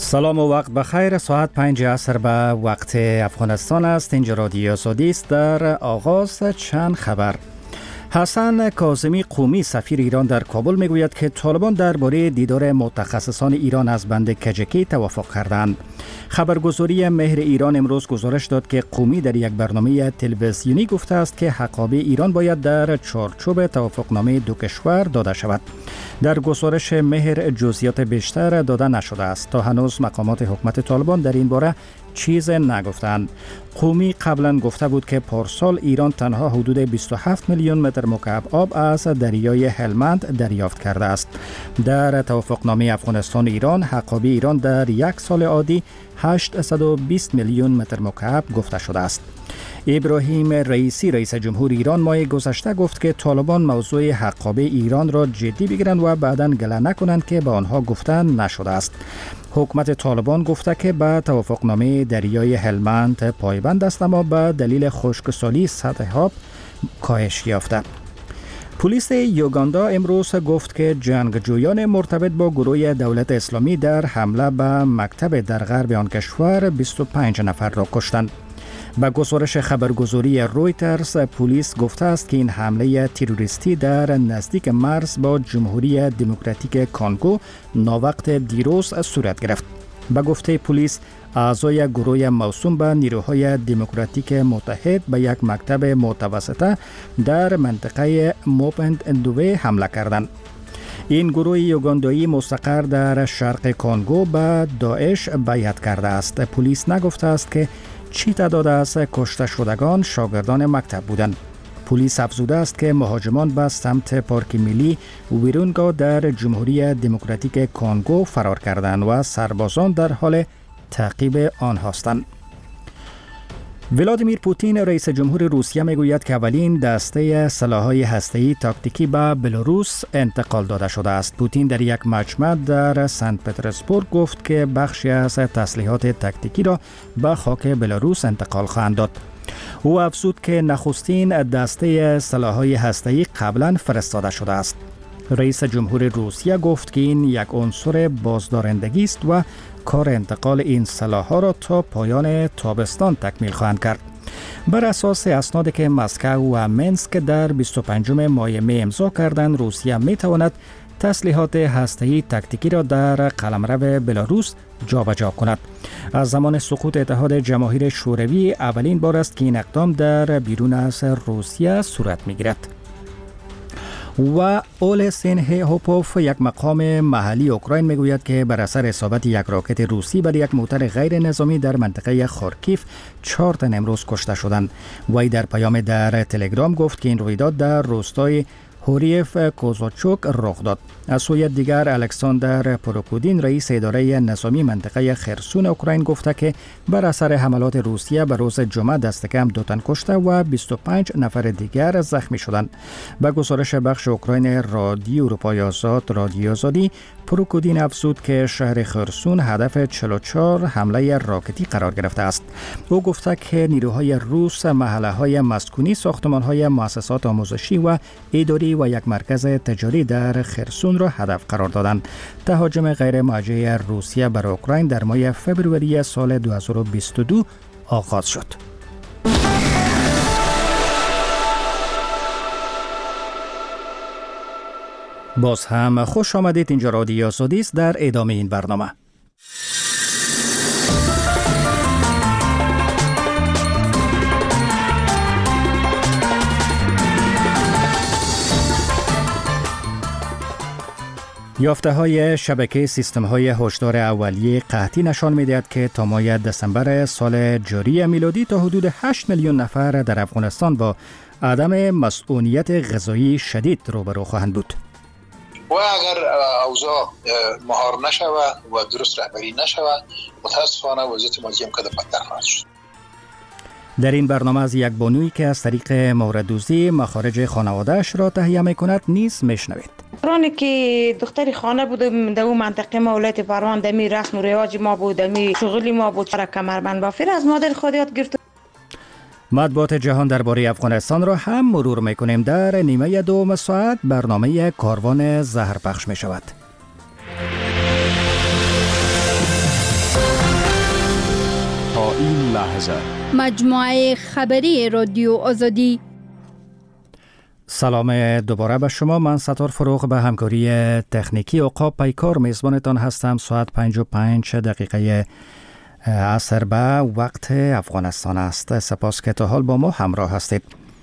سلام و وقت بخیر. ساعت 5 عصر به وقت افغانستان است. اینجا رادیو آزادی است. در آغاز چند خبر. حسن کاظمی قومی سفیر ایران در کابل میگوید که طالبان درباره دیدار متخصصان ایران از بند کجکی توافق کردند. خبرگزاری مهر ایران امروز گزارش داد که قومی در یک برنامه تلویزیونی گفته است که حقابه ایران باید در چارچوب توافقنامه دو کشور داده شود. در گزارش مهر جزئیات بیشتر داده نشده است. تا هنوز مقامات حکومت طالبان در این باره چیز نگفتند. قومی قبلا گفته بود که پارسال ایران تنها حدود 27 میلیون متر مکعب آب از دریای هلمند دریافت کرده است. در توافقنامه افغانستان ایران حقابه ایران در یک سال عادی 820 میلیون متر مکعب گفته شده است. ابراهیم رئیسی رئیس جمهور ایران ماه گذشته گفت که طالبان موضوع حقابه ایران را جدی بگیرند و بعداً گله نکنند که به آنها گفتن نشده است. حکومت طالبان گفته که به توافقنامه دریای هلمند پایبند است، اما به دلیل خشکسالی سطح آب کاهش یافته. پلیس یوگاندا امروز گفت که جنگجویان مرتبط با گروه دولت اسلامی در حمله به مکتب در غرب آن کشور 25 نفر را کشتند. به گزارش خبرگزاری رویترز، پلیس گفته است که این حمله تروریستی در نزدیک مرز با جمهوری دموکراتیک کانگو ناوقت دیروز صورت گرفت. به گفته پلیس، اعضای گروه موسوم به نیروهای دموکراتیک متحد به یک مکتب متوسطه در منطقه موپند-اندوه حمله کردند. این گروه یوگاندایی مستقر در شرق کانگو به داعش بیعت کرده است. پلیس نگفته است که چی تعداد از کشته شدگان شاگردان مکتب بودند. پلیس افزوده است که مهاجمان به سمت پارک ملی ویرونگا در جمهوری دموکراتیک کانگو فرار کردند و سربازان در حال تعقیب آنها هستند. ولادیمیر پوتین رئیس جمهور روسیه میگوید که اولین دسته سلاح‌های هسته‌ای تاکتیکی به بلاروس انتقال داده شده است. پوتین در یک مجمع در سنت پترزبورگ گفت که بخشی از تسلیحات تاکتیکی را به خاک بلاروس انتقال خواهند داد. او افزود که نخستین دسته سلاح‌های هسته‌ای قبلا فرستاده شده است. رئیس جمهور روسیه گفت که این یک عنصر بازدارندگی است و کار انتقال این سلاح‌ها را تا پایان تابستان تکمیل خواهند کرد. بر اساس اسنادی که مسکو و منسک در 25 ماه می امضا کردند، روسیه می تواند تسلیحات هسته‌ای تاکتیکی را در قلمرو بلاروس جابجا کند. از زمان سقوط اتحاد جماهیر شوروی اولین بار است که این اقدام در بیرون از روسیه صورت می گیرد. و اولسین هوپوف، یک مقام محلی اوکراین، میگوید که بر اثر اصابت یک راکت روسی بر یک موتر غیر نظامی در منطقه خارکیف 4 تن امروز کشته شدند. وی در پیام در تلگرام گفت که این رویداد در روستای هوریف کوزاچوک رخ داد. از سوی دیگر، الکساندر پروکودین رئیس اداره نظامی منطقه خرسون اوکراین گفته که بر اثر حملات روسیه به روز جمعه دست کم 2 تن کشته و 25 نفر دیگر زخمی شدند. به گزارش بخش اوکراین رادیو اروپای آزاد رادیو آزادی، پروکودین افزود که شهر خرسون هدف 44 حمله راکتی قرار گرفته است. او گفته که نیروهای روس محله‌های مسکونی، ساختمان‌های مؤسسات آموزشی و اداری و یک مرکز تجاری در خرسون را هدف قرار دادند. تهاجم غیر موجه روسیه بر اوکراین در ماه فوریه سال 2022 آغاز شد. باز هم خوش آمدید. اینجا رادیو آزادی است. در ادامه این برنامه یافته‌های شبکه سیستم‌های هشدار اولیه قحطی نشان می‌دهد که تا ماه دسامبر سال جاری میلادی تا حدود 8 میلیون نفر در افغانستان با عدم مسئولیت غذایی شدید روبرو خواهند بود. و اگر اوضاع مهار نشود و درست رهبری نشود، متاسفانه وضعیت مالی هم که بدتر خواهد شد. در این برنامه از یک بانویی که از طریق موردوزی مخارج خانواده‌اش را تهیه می‌کند نیز میشنوید. رانی که دختری خانه بود در اون منطقه ما ولایت پروان، دمی رسم و رواج ما بود، دمی شغلی ما بود، چرا کمربند بافی از مادر خود یاد گرفت. مطبوعات جهان درباره افغانستان را هم مرور می‌کنیم. در نیمه دوم ساعت برنامه کاروان زهر پخش می‌شود. این لحظه مجموعه خبری رادیو آزادی. سلام دوباره به شما. من ستار فروغ به همکاری تکنیکی عقاب پیکار میزبانتان هستم. ساعت 55 دقیقه عصر به وقت افغانستان است. سپاس که تا حال با ما همراه هستید.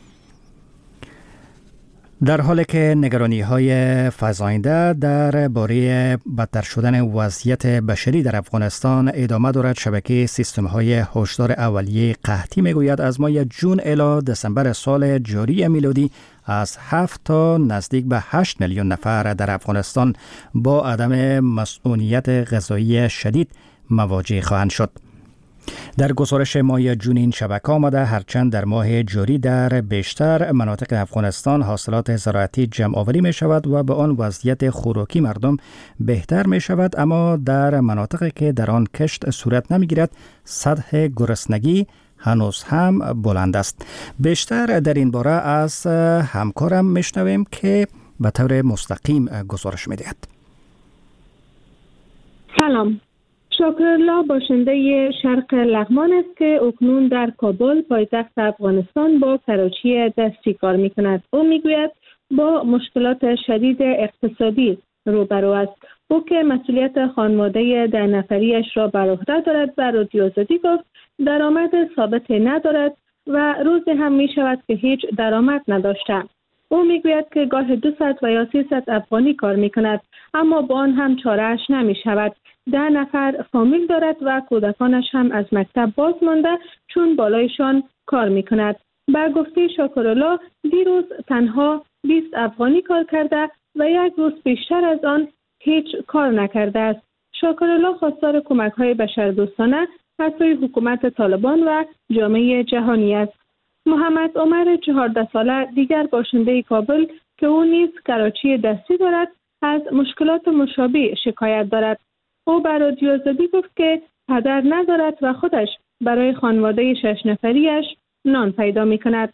در حالی که نگرانی‌های فزاینده درباره بدتر شدن وضعیت بشری در افغانستان ادامه دارد، شبکه سیستم‌های هشدار اولیه قحطی میگوید از ماه جون الی دسامبر سال جاری میلادی از 7 تا نزدیک به 8 میلیون نفر در افغانستان با عدم مسئولیت غذایی شدید مواجه خواهند شد. در گزارش ماه جون این شبکه آمده هرچند در ماه جاری در بیشتر مناطق افغانستان حاصلات زراعتی جمع آوری می شود و به آن وضعیت خوراکی مردم بهتر می شود، اما در مناطقی که در آن کشت صورت نمی گیرد سطح گرسنگی هنوز هم بلند است. بیشتر در این باره از همکارم میشنویم که به طور مستقیم گزارش می دهد. سلام، شاکرالله باشنده شرق لغمان است که اکنون در کابل پایتخت افغانستان با کراچی دستی کار می کند. او می گوید با مشکلات شدید اقتصادی روبرو است. او که مسئولیت خانواده 10 نفریش را بر عهده دارد و رادیو آزادی گفت درآمد ثابت ندارد و روزی هم می شود که هیچ درآمد نداشته. او می گوید که گاه 200 و یا 300 افغانی کار می کند، اما با آن هم چاره‌اش نمی شود. 10 نفر فامیل دارد و کودکانش هم از مکتب باز مانده چون بالایشان کار می کند. به گفته شاکرالله دیروز تنها 20 افغانی کار کرده و یک روز بیشتر از آن هیچ کار نکرده است. شاکرالله خواستار کمک‌های بشردوستانه از سوی حکومت طالبان و جامعه جهانی است. محمد عمر 14 ساله دیگر باشنده کابل که او نیز کراچی دستی دارد از مشکلات مشابه شکایت دارد. او بر رادیو آزادی گفت که پدر ندارد و خودش برای خانواده 6 نفریش نان پیدا می کند.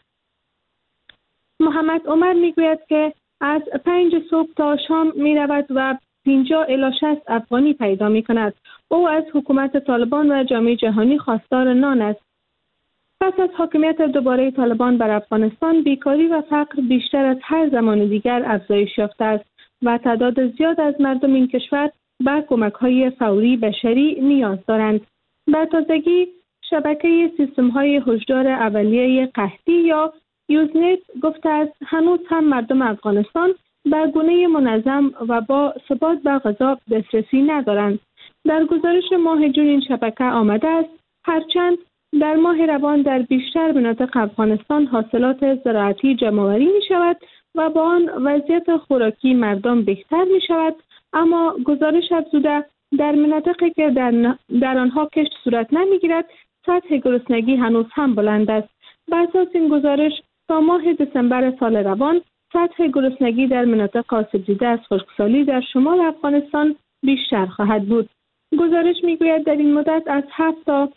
محمد عمر می گوید که از 5 صبح تا شام می رود و 50 الی 60 افغانی پیدا می کند. او از حکومت طالبان و جامعه جهانی خواستار نان است. پس از حاکمیت دوباره طالبان بر افغانستان بیکاری و فقر بیشتر از هر زمان دیگر افزایش یافته است و تعداد زیاد از مردم این کشور به کمک‌های فوری بشری نیاز دارند. به تازگی شبکه سیستم‌های هشدار اولیه قحطی یا یوزنت گفته است هنوز هم مردم افغانستان به گونه منظم و با ثبات به غذا دسترسی ندارند. در گزارش ماه جون این شبکه آمده است هرچند در ماه روان در بیشتر مناطق افغانستان حاصلات زراعتی جمع‌آوری می‌شود و با آن وضعیت خوراکی مردم بهتر می‌شود، اما گزارش افزوده در مناطقی که در آنها کشت صورت نمی‌گیرد سطح گرسنگی هنوز هم بلند است. بر اساس این گزارش تا ماه دسامبر سال روان سطح گرسنگی در مناطق آسیب دیده از خشکسالی در شمال افغانستان بیشتر خواهد بود. گزارش می‌گوید در این مدت از 7 تا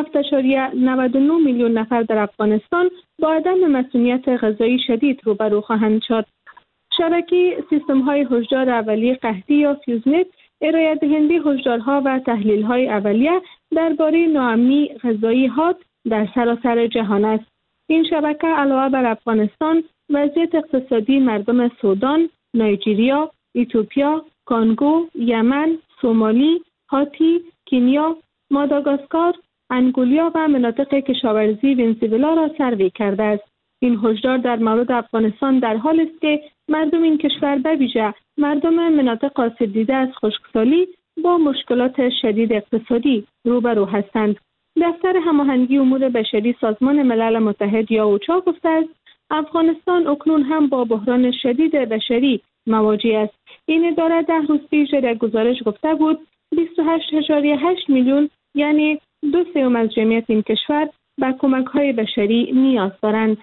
7.99 میلیون نفر در افغانستان با عدم مسئولیت غذایی شدید روبرو خواهند شد. شبکه سیستم‌های هشدار اولیه قحطی یا فیوزنت ارائه دهنده هشدارها و تحلیل‌های اولیه درباره ناامنی غذایی حاد در سراسر جهان است. این شبکه علاوه بر افغانستان وضعیت اقتصادی مردم سودان، نایجیریا، اتیوپیا، کانگو، یمن، سومالی، هاتی، کنیا، ماداگاسکار، انگولیا و مناطق کشاورزی ونزوئلا را سروی کرده است. این هشدار در مورد افغانستان در حال است که مردم این کشور به ویژه مردم مناطق آسیب دیده از خشکسالی با مشکلات شدید اقتصادی روبرو هستند. دفتر هماهنگی امور بشری سازمان ملل متحد یا اوچا گفته است افغانستان اکنون هم با بحران شدید بشری مواجه است. این اداره 10 روز پیش در گزارش گفته بود 28.8 میلیون یعنی 2/3 از جمعیت این کشور به کمک‌های بشری نیاز دارند.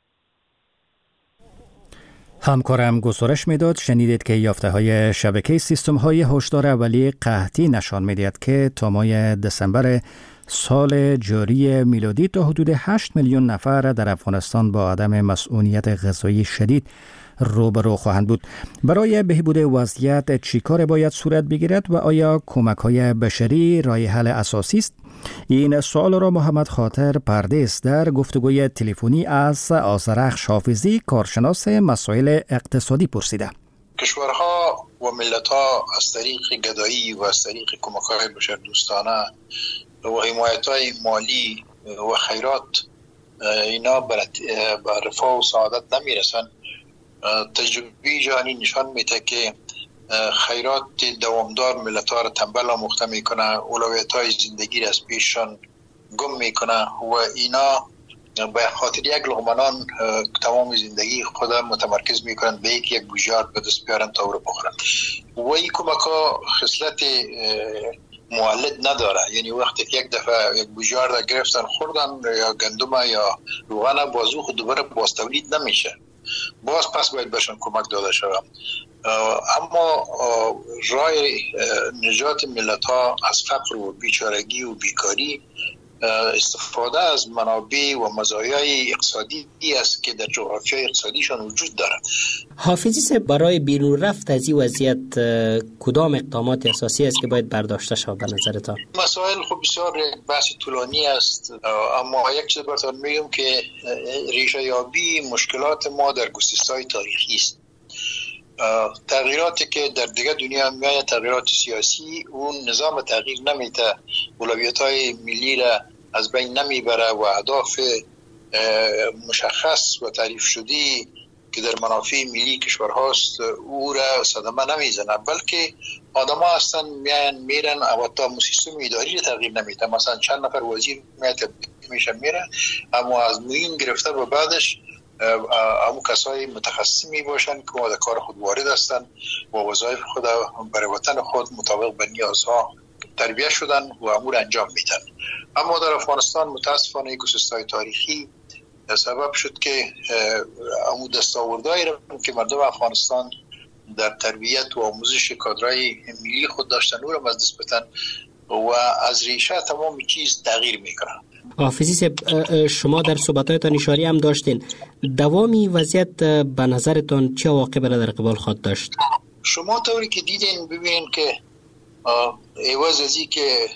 همکارم گزارش میداد. شنیدید که یافته‌های شبکه سیستم‌های هشدار اولیه قحطی نشان می‌دهد که تا ماه دسامبر سال جاری میلادی تا حدود 8 میلیون نفر در افغانستان با عدم مسئولیت غذایی شدید روبرو خواهند بود. برای بهبود وضعیت چی کار باید صورت بگیرد و آیا کمک‌های بشری راه حل اساسی است؟ این سوال را محمد خاطر پردیس در گفتگوی تلفنی از آذرخش حافظی کارشناس مسائل اقتصادی پرسیده. کشورها و ملت‌ها از طریق گدایی و از طریق کمک‌های بشردوستانه و حمایت‌های مالی و خیرات اینا به رفاه و سعادت نمیرسن. تجربه جهانی نشان میده که خیرات دوامدار ملت‌ها را تنبل و مخته میکنه، اولویت‌های زندگی را از پیششان گم میکنه و اینا به خاطر یک لقمه نان تمام زندگی خود متمرکز میکنن به یک بوجار به دست بیارن تا او رو بخورن و این کمک‌ها خصلت مولد نداره. یعنی وقتی یک دفعه یک بوجار را گرفتن خوردن یا گندم یا روغن بازو خود دوباره باز تولید نمیشه، باز پس باید بهشون کمک داده شود. اما راه نجات ملت ها از فقر و بیچارگی و بیکاری استفاده از منابع و مزایای اقتصادی است که در جغرافیای اقتصادیشان وجود دارد. حافظی صاحب، برای بیرون رفت از این وضعیت کدام اقدامات اساسی است که باید برداشته شود به نظرتان؟ مسائل خب بسیار بحث طولانی است، اما یک چیز براتون میگم که ریشه یابی مشکلات ما در گسسته‌های تاریخی است. تغییراتی که در دیگه دنیا میاد، تغییرات سیاسی، اون نظام تغییر نمیده، اولویت‌های ملی را از بین نمیبره و اهداف مشخص و تعریف شدی که در منافع ملی کشورهاست او را صدمه نمیزنه، بلکه آدم ها هستن میرن و تا سیستم اداری تغییر نمیده. مثلا چند نفر وزیر میشه میره، اما از موین گرفته و بعدش همون کسای متخصص می باشن که در کار خود وارد هستن و وظایف خود برای وطن خود مطابق به نیازها تربیت شدن و امور انجام میدن. اما در افغانستان متاسفانه اکوسیستم تاریخی سبب شد که امور دستاوردهایی را که مردم افغانستان در تربیت و آموزش کادرهای ملی خود داشتن او را از دست بدن و از ریشه تمام چیز تغییر میکنن. حافظی صاحب، شما در صحبتاتان اشاره هم داشتین، دوامی وضعیت به نظرتان چه عواقب را در قبال خواهد داشت؟ شما طوری که دیدین ببینین که عوض از این که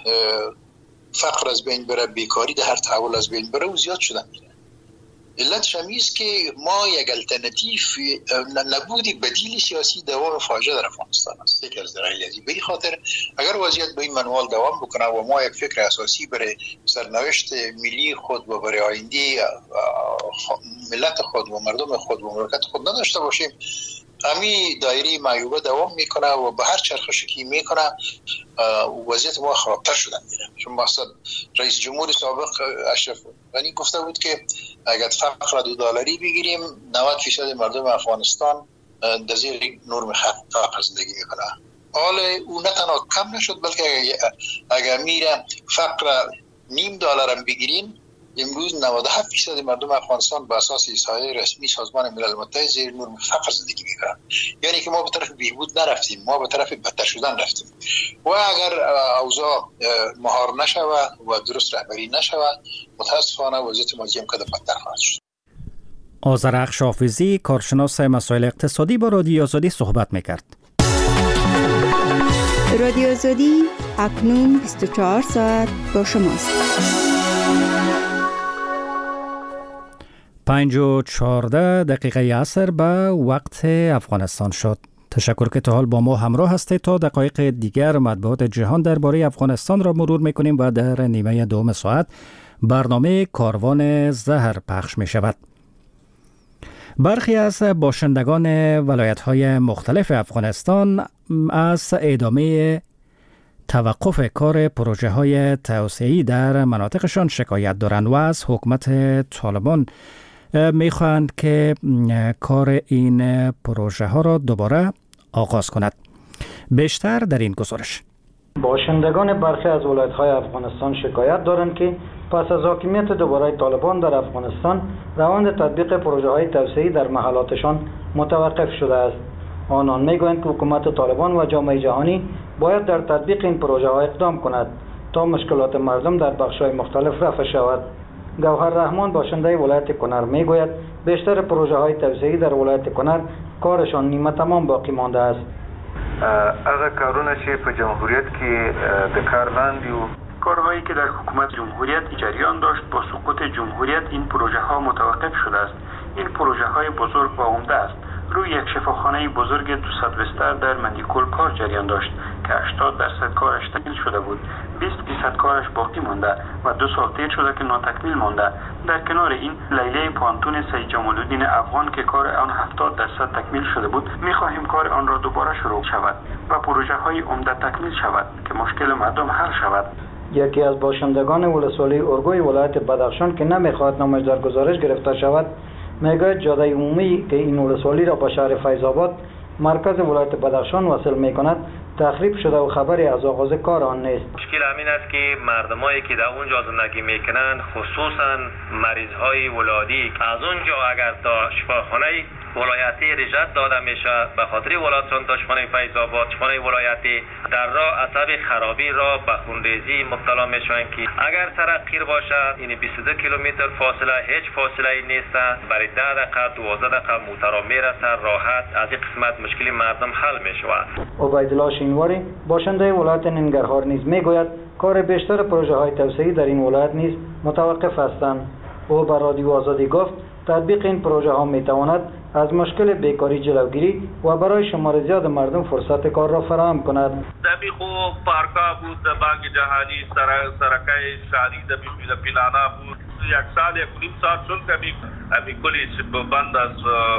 فقر از بین بره، بیکاری در هر تحول از بین بره و زیاد شدن. علتش همیست که ما یک الترناتیو نبودی بدیل سیاسی دوام فاجعه در افغانستان است. یک از دلایل به این خاطر اگر وضعیت به این منوال دوام بکنه و ما یک فکر اساسی برای سرنوشت ملی خود و برای آینده ملت خود و مردم خود و مملکت خود نداشته باشیم، همین دایره معیوبه دوام میکنه و به هر چرخشی که میکنه وضعیت ما خرابتر شدن میره. چون مثلا رئیس جمهور سابق اشرف غنی گفته بود که اگر فقر $2 بگیریم 90% مردم افغانستان در زیر نرم فقر زندگی میکنه. حال او نه تنها کم نشد، بلکه اگر میره فقر $0.5 هم بگیریم، امروز 97% مردم افغانستان به اساس احصایه رسمی سازمان ملل متحد زیر نرم فقر زندگی میکنن. یعنی که ما به طرف بهبود نرفتیم، ما به طرف بدتر شدن رفتیم و اگر اوضاع مهار نشود و درست رهبری نشود، متاسفانه وضعیت ما هم که بدتر خواهد شد. آذرخش حافظی کارشناس مسائل اقتصادی با رادیو آزادی صحبت میکرد. رادیو آزادی اکنون 24 ساعت با شماست. 5:14 عصر به وقت افغانستان شد. تشکر که تا حال با ما همراه هستید. تا دقایق دیگر مطبوعات جهان درباره افغانستان را مرور میکنیم و در نیمه دوم ساعت برنامه کاروان زهر پخش می شود. برخی از باشندگان ولایت‌های مختلف افغانستان از ادامه توقف کار پروژه‌های توسعه‌ای در مناطقشان شکایت دارند و از حکومت طالبان می‌خواهند که کار این پروژه‌ها را دوباره آغاز کند. بیشتر در این گزارش. باشندگان برخی از ولایت‌های افغانستان شکایت دارند که پس از حاکمیت دوباره طالبان در افغانستان روند تطبیق پروژه‌های توسعه‌ای در محلاتشان متوقف شده است. آنان می‌گویند که حکومت طالبان و جامعه جهانی باید در تطبیق این پروژه‌ها اقدام کند. تا مشکلات مردم در بخش‌های مختلف رفع شود. گوهر رحمان باشنده ولایت کنر میگوید بیشتر پروژه‌های توسعه‌ای در ولایت کنر کارشان نیمه تمام باقی مانده است. هغه کارونه چې په جمهوریت کې د کار لاندې و، کارهایی که در حکومت جمهوریت جریان داشت، با سقوط جمهوریت این پروژه ها متوقف شده است. این پروژه های بزرگ و عمده است. روی یک شفاخانه بزرگ 200 بستر در مندیکل کار جریان داشت که 80% کارش تکمیل شده بود. 20% کارش باقی مانده و 2 سال تیر شده که ناتکمیل مانده. در کنار این لیله پانتون سید جمال الدین افغان که کار آن 70% تکمیل شده بود، می‌خواهیم کار آن را دوباره شروع شود و پروژه های عمده تکمیل شود که مشکل مردم حل شود. یکی از باشندگان ولسوالی اورگوی ولایت بدخشان که نمی‌خواهد نامش در گزارش گرفته شود، میگوید جاده عمومی که این ولسوالی را به شهر فیض آباد مرکز ولایت بدخشان وصل می‌کند تخریب شده و خبری از آغاز کار آن نیست. مشکل همین است که مردمایی که در اونجا زندگی میکنند، خصوصا مریضهای ولادی، از اونجا اگر تا شفاخانه ولایتی رجعت داده میشه به خاطر ولایت دشمن فیض آباد، شفاخانه ولایتی در راه اثر خرابی را به خونریزی مبتلا میشوند که اگر سرک قیر باشد، یعنی 22 کیلومتر فاصله هیچ فاصله ای نیست، برای 10 دقیقه 12 دقیقه موترا میرسه، راحت از این قسمت مشکل مردم حل میشود. عبیدالله شینواری باشنده ولایت ننگرهار نیز میگوید کار بیشتر پروژه های توسعه‌ای در این ولایت نیز متوقف هستند. او به رادیو آزادی گفت تطبیق این پروژه ها میتواند از مشکل بیکاری جلوگیری و برای شمار زیاد مردم فرصت کار را فراهم کند. دمی خو پارکا بود، بانک جهانی سرکای شهری دمی پلانا بود. یک سال یک نیم سال چون کمی کلی بند از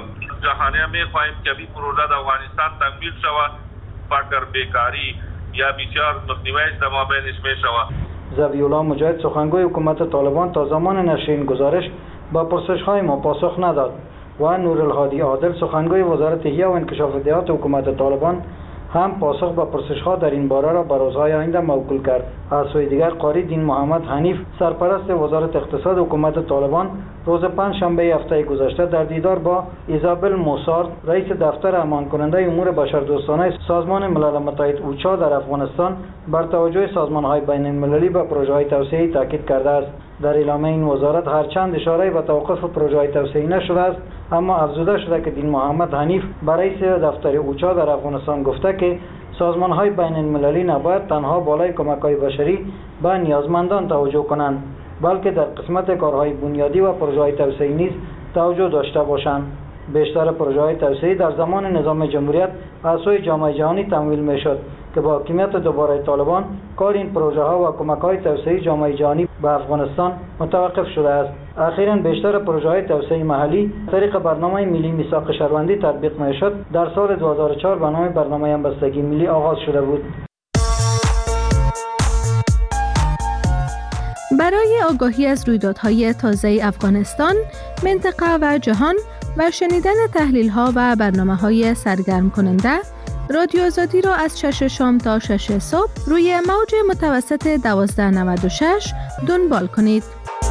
جهانی میخواهیم که این پروژه در افغانستان تکمیل شود، فقر بیکاری یا بسیار مخنیویش در مابینش میشود. ذبیح‌الله مجاهد سخنگوی حکومت طالبان تا زمان نشر این گزارش با پرسش‌های ما پاسخ نداد و نورالهادی عادل سخنگوی وزارت احیا و انکشاف اطلاعات حکومت طالبان هم پاسخ به پرسش‌ها در این باره را به روزهای آینده موکول کرد. از سوی دیگر قاری دین محمد حنیف سرپرست وزارت اقتصاد حکومت طالبان روز پنجشنبه هفته گذشته در دیدار با ایزابل موسارد رئیس دفتر امان کننده امور بشردوستانه سازمان ملل متحد اوچا در افغانستان بر توجه سازمان‌های بین‌المللی به پروژه‌های توسعه‌ای تاکید کرده است. در اعلامیه این وزارت هرچند اشاره به توقف پروژه‌های توسعه‌ای نشده است، اما افزوده شده که دین محمد حنیف به رئیس دفتر اوچا در افغانستان گفته که سازمان‌های بین‌المللی نباید تنها بالای کمک‌های بشری به نیازمندان توجه کنند، بلکه در قسمت کارهای بنیادی و پروژه‌های توسعه‌ای نیز توجه داشته باشند. بیشتر پروژه‌های توسعه‌ای در زمان نظام جمهوریت از سوی جامعه جهانی تمویل می‌شد که با حاکمیت دوباره طالبان کار این پروژه‌ها و کمک‌های توسعه‌ای جامعه جهانی به افغانستان متوقف شده است. اخیراً بیشتر پروژه‌های توسعه محلی طریق برنامه ملی میثاق شهروندی تطبیق می‌شد. در سال 2004 به نام برنامه همبستگی ملی آغاز شده بود. برای آگاهی از رویدادهای تازه افغانستان، منطقه و جهان و شنیدن تحلیل‌ها و برنامه‌های سرگرم کننده، رادیو آزادی را از 6 شام تا 6 صبح روی موج متوسط 1296 دنبال کنید.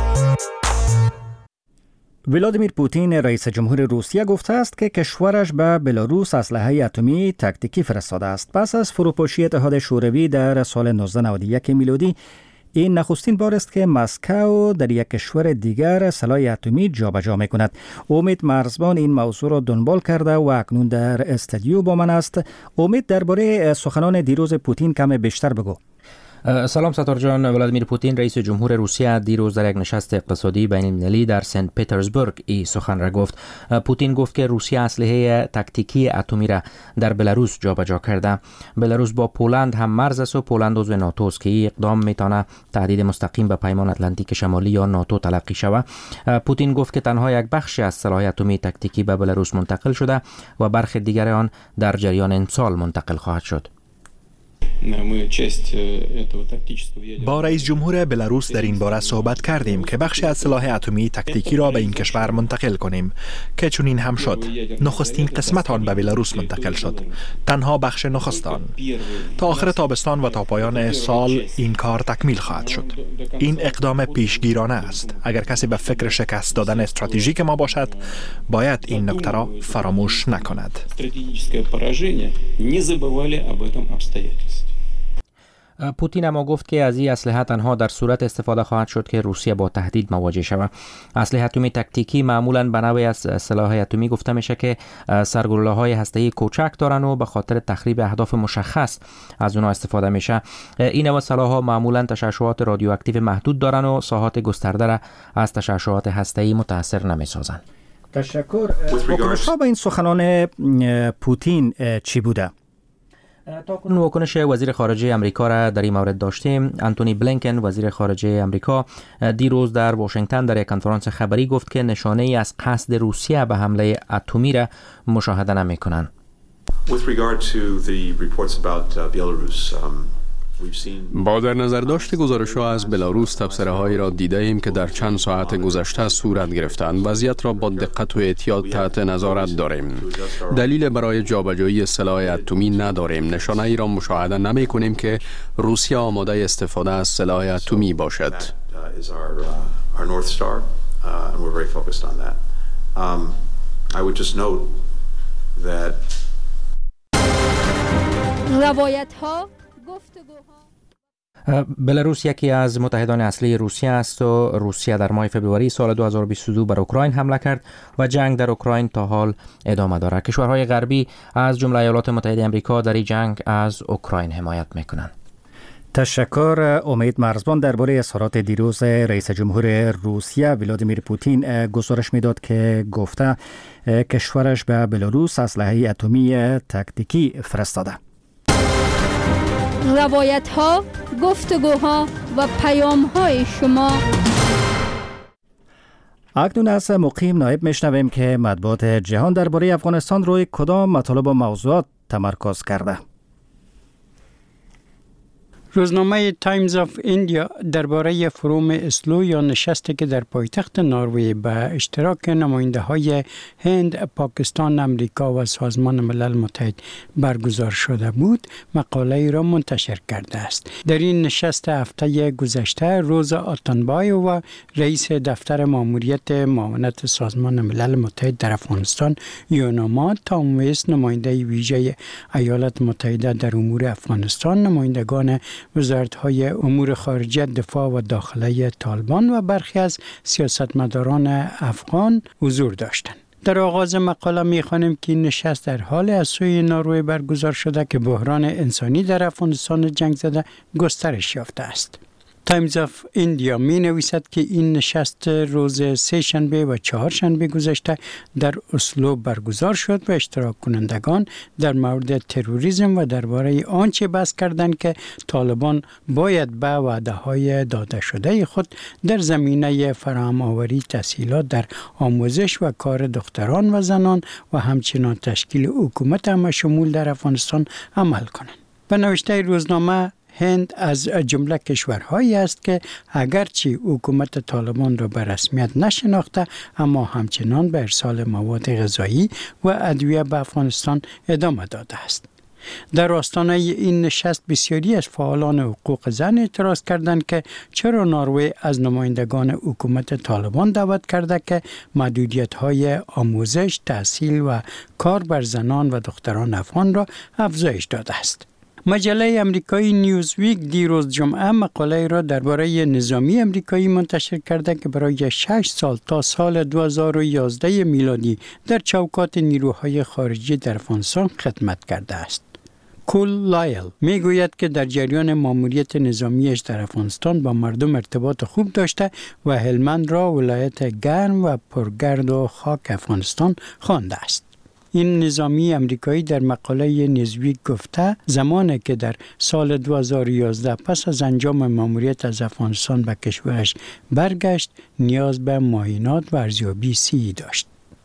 ولادیمیر پوتین رئیس جمهور روسیه گفته است که کشورش به بلاروس اسلحه اتمی تاکتیکی فرستاده است. پس از فروپاشی اتحاد شوروی در سال 1991 میلادی، این نخستین بار است که مسکو در یک کشور دیگر سلاح اتمی جابجا می‌کند. امید مرزبان این موضوع را دنبال کرده و اکنون در استودیو با من است. امید، درباره سخنان دیروز پوتین کم بیشتر بگو. سلام ستار جان. ولادیمیر پوتین رئیس جمهور روسیه دیروز در یک نشست اقتصادی بین المللی در سنت پترزبورگ این سخن را گفت. پوتین گفت که روسیه اسلحه تاکتیکی اتمی را در بلاروس جابجا کرده. بلاروس با پولند هم مرز است و پولند عضو ناتو است که این اقدام میتونه تهدید مستقیم به پیمان اتلانتیک شمالی یا ناتو تلقی شود. پوتین گفت که تنها یک بخش از سلاح اتمی تاکتیکی به بلاروس منتقل شده و برخی دیگر آن در جریان امسال منتقل خواهد شد. با رئیس جمهور بلاروس در این باره صحبت کردیم که بخشی از سلاح اتمی تاکتیکی را به این کشور منتقل کنیم که چنین هم شد. نخستین قسمت آن به بلاروس منتقل شد، تنها بخش نخستان. تا آخر تابستان و تا پایان سال این کار تکمیل خواهد شد. این اقدام پیشگیرانه است. اگر کسی به فکر شکست دادن استراتژیک ما باشد، باید این نکته را فراموش نکند. پوتین اما گفت که از این اسلحه تنها در صورت استفاده خواهد شد که روسیه با تهدید مواجه شود. اسلحه اتمی تاکتیکی معمولاً به نوعی از سلاح اتمی گفته میشه که سرگلوله‌های هسته‌ای کوچک دارن و به خاطر تخریب اهداف مشخص از اونها استفاده میشه. این نوع سلاح‌ها معمولاً تشعشعات رادیواکتیو محدود دارن و ساحات گسترده را از تشعشعات هسته‌ای متاثر نمی‌سازند. تشکر. واکنش‌ها به این سخنان پوتین چی بوده؟ تاکنون واکنش وزیر خارجه امریکا را در این مورد داشتیم. آنتونی بلینکن وزیر خارجه امریکا دیروز در واشنگتن در یک کنفرانس خبری گفت که نشانه‌ای از قصد روسیه به حمله اتمی را مشاهده نمی‌کنند. با در نظر داشت گزارش‌ها از بلاروس تبصره‌هایی را دیده ایم که در چند ساعت گذشته صورت گرفتند. وضعیت را با دقت و احتیاط تحت نظارت داریم. دلیل برای جابجایی سلاح اتمی نداریم. نشانه‌ای را مشاهده نمی‌کنیم که روسیه آماده استفاده از سلاح اتمی باشد. روایت‌ها بلاروس یکی از متحدان اصلی روسیه است و روسیه در ماه فوریه سال 2022 بر اوکراین حمله کرد و جنگ در اوکراین تا حال ادامه دارد. کشورهای غربی از جمله ایالات متحده آمریکا در این جنگ از اوکراین حمایت میکنند. تشکر. امید مرزبان درباره اظهارات دیروز رئیس جمهور روسیه ولادیمیر پوتین گزارش میداد که گفته کشورش به بلاروس اسلحه اتمی تاکتیکی فرستاده. روایت‌ها، گفتگوها و پیام‌های شما. اکنون از مقیم نایب میشنویم که مطبوعات جهان درباره افغانستان روی کدام مطالب و موضوعات تمرکز کرده. روزنامه تایمز آف ایندیا درباره فروم اسلو یا نشستی که در پایتخت نروژ به اشتراک نماینده‌های هند، پاکستان، امریکا و سازمان ملل متحد برگزار شده بود، مقاله را منتشر کرده است. در این نشست هفته گذشته روزا آتانبایووا رئیس دفتر ماموریت معاونت سازمان ملل متحد در افغانستان، یوناما، تام ویست نماینده ویژه ایالات متحده در امور افغانستان، نمایندگان وزارت‌های امور خارجه، دفاع و داخله طالبان و برخی از سیاستمداران افغان حضور داشتند. در آغاز مقاله می‌خوانیم که این نشست در حال از سوی نروژ برگزار شده که بحران انسانی در افغانستان جنگ زده گسترش یافته است. تایمز آف ایندیا می نویسد که این نشست روز سه شنبه و چهار شنبه گذشته در اسلو برگزار شد و اشتراک کنندگان در مورد تروریسم و درباره آنچه بحث کردند که طالبان باید به وعده‌های داده شده خود در زمینه فراهم آوری تسهیلات در آموزش و کار دختران و زنان و همچنین تشکیل حکومت همشمول در افغانستان عمل کنند. به نوشته روزنامه، هند از جمله کشورهایی است که اگرچه حکومت طالبان را به رسمیت نشناخته اما همچنان به ارسال مواد غذایی و ادویه به افغانستان ادامه داده است. در آستانه این نشست بسیاری از فعالان حقوق زن اعتراض کردند که چرا نروژ از نمایندگان حکومت طالبان دعوت کرده که محدودیت‌های آموزش، تحصیل و کار بر زنان و دختران افغان را افزایش داده است. مجله امریکایی نیوزویک دیروز جمعه مقاله را درباره نظامی امریکایی منتشر کرده که برای 6 سال تا سال 2011 میلادی در چوکات نیروهای خارجی در افغانستان خدمت کرده است. کول لایل میگوید که در جریان ماموریت نظامیش در افغانستان با مردم ارتباط خوب داشته و هلمند را ولایت گرم و پرگرد و خاک افغانستان خوانده است. این نظامی امریکایی در مقاله نیوزویک گفته زمانی که در سال 2011 پس از انجام ماموریت از افغانستان به کشورش برگشت، نیاز به معاینات و ارزیابی صحی داشت.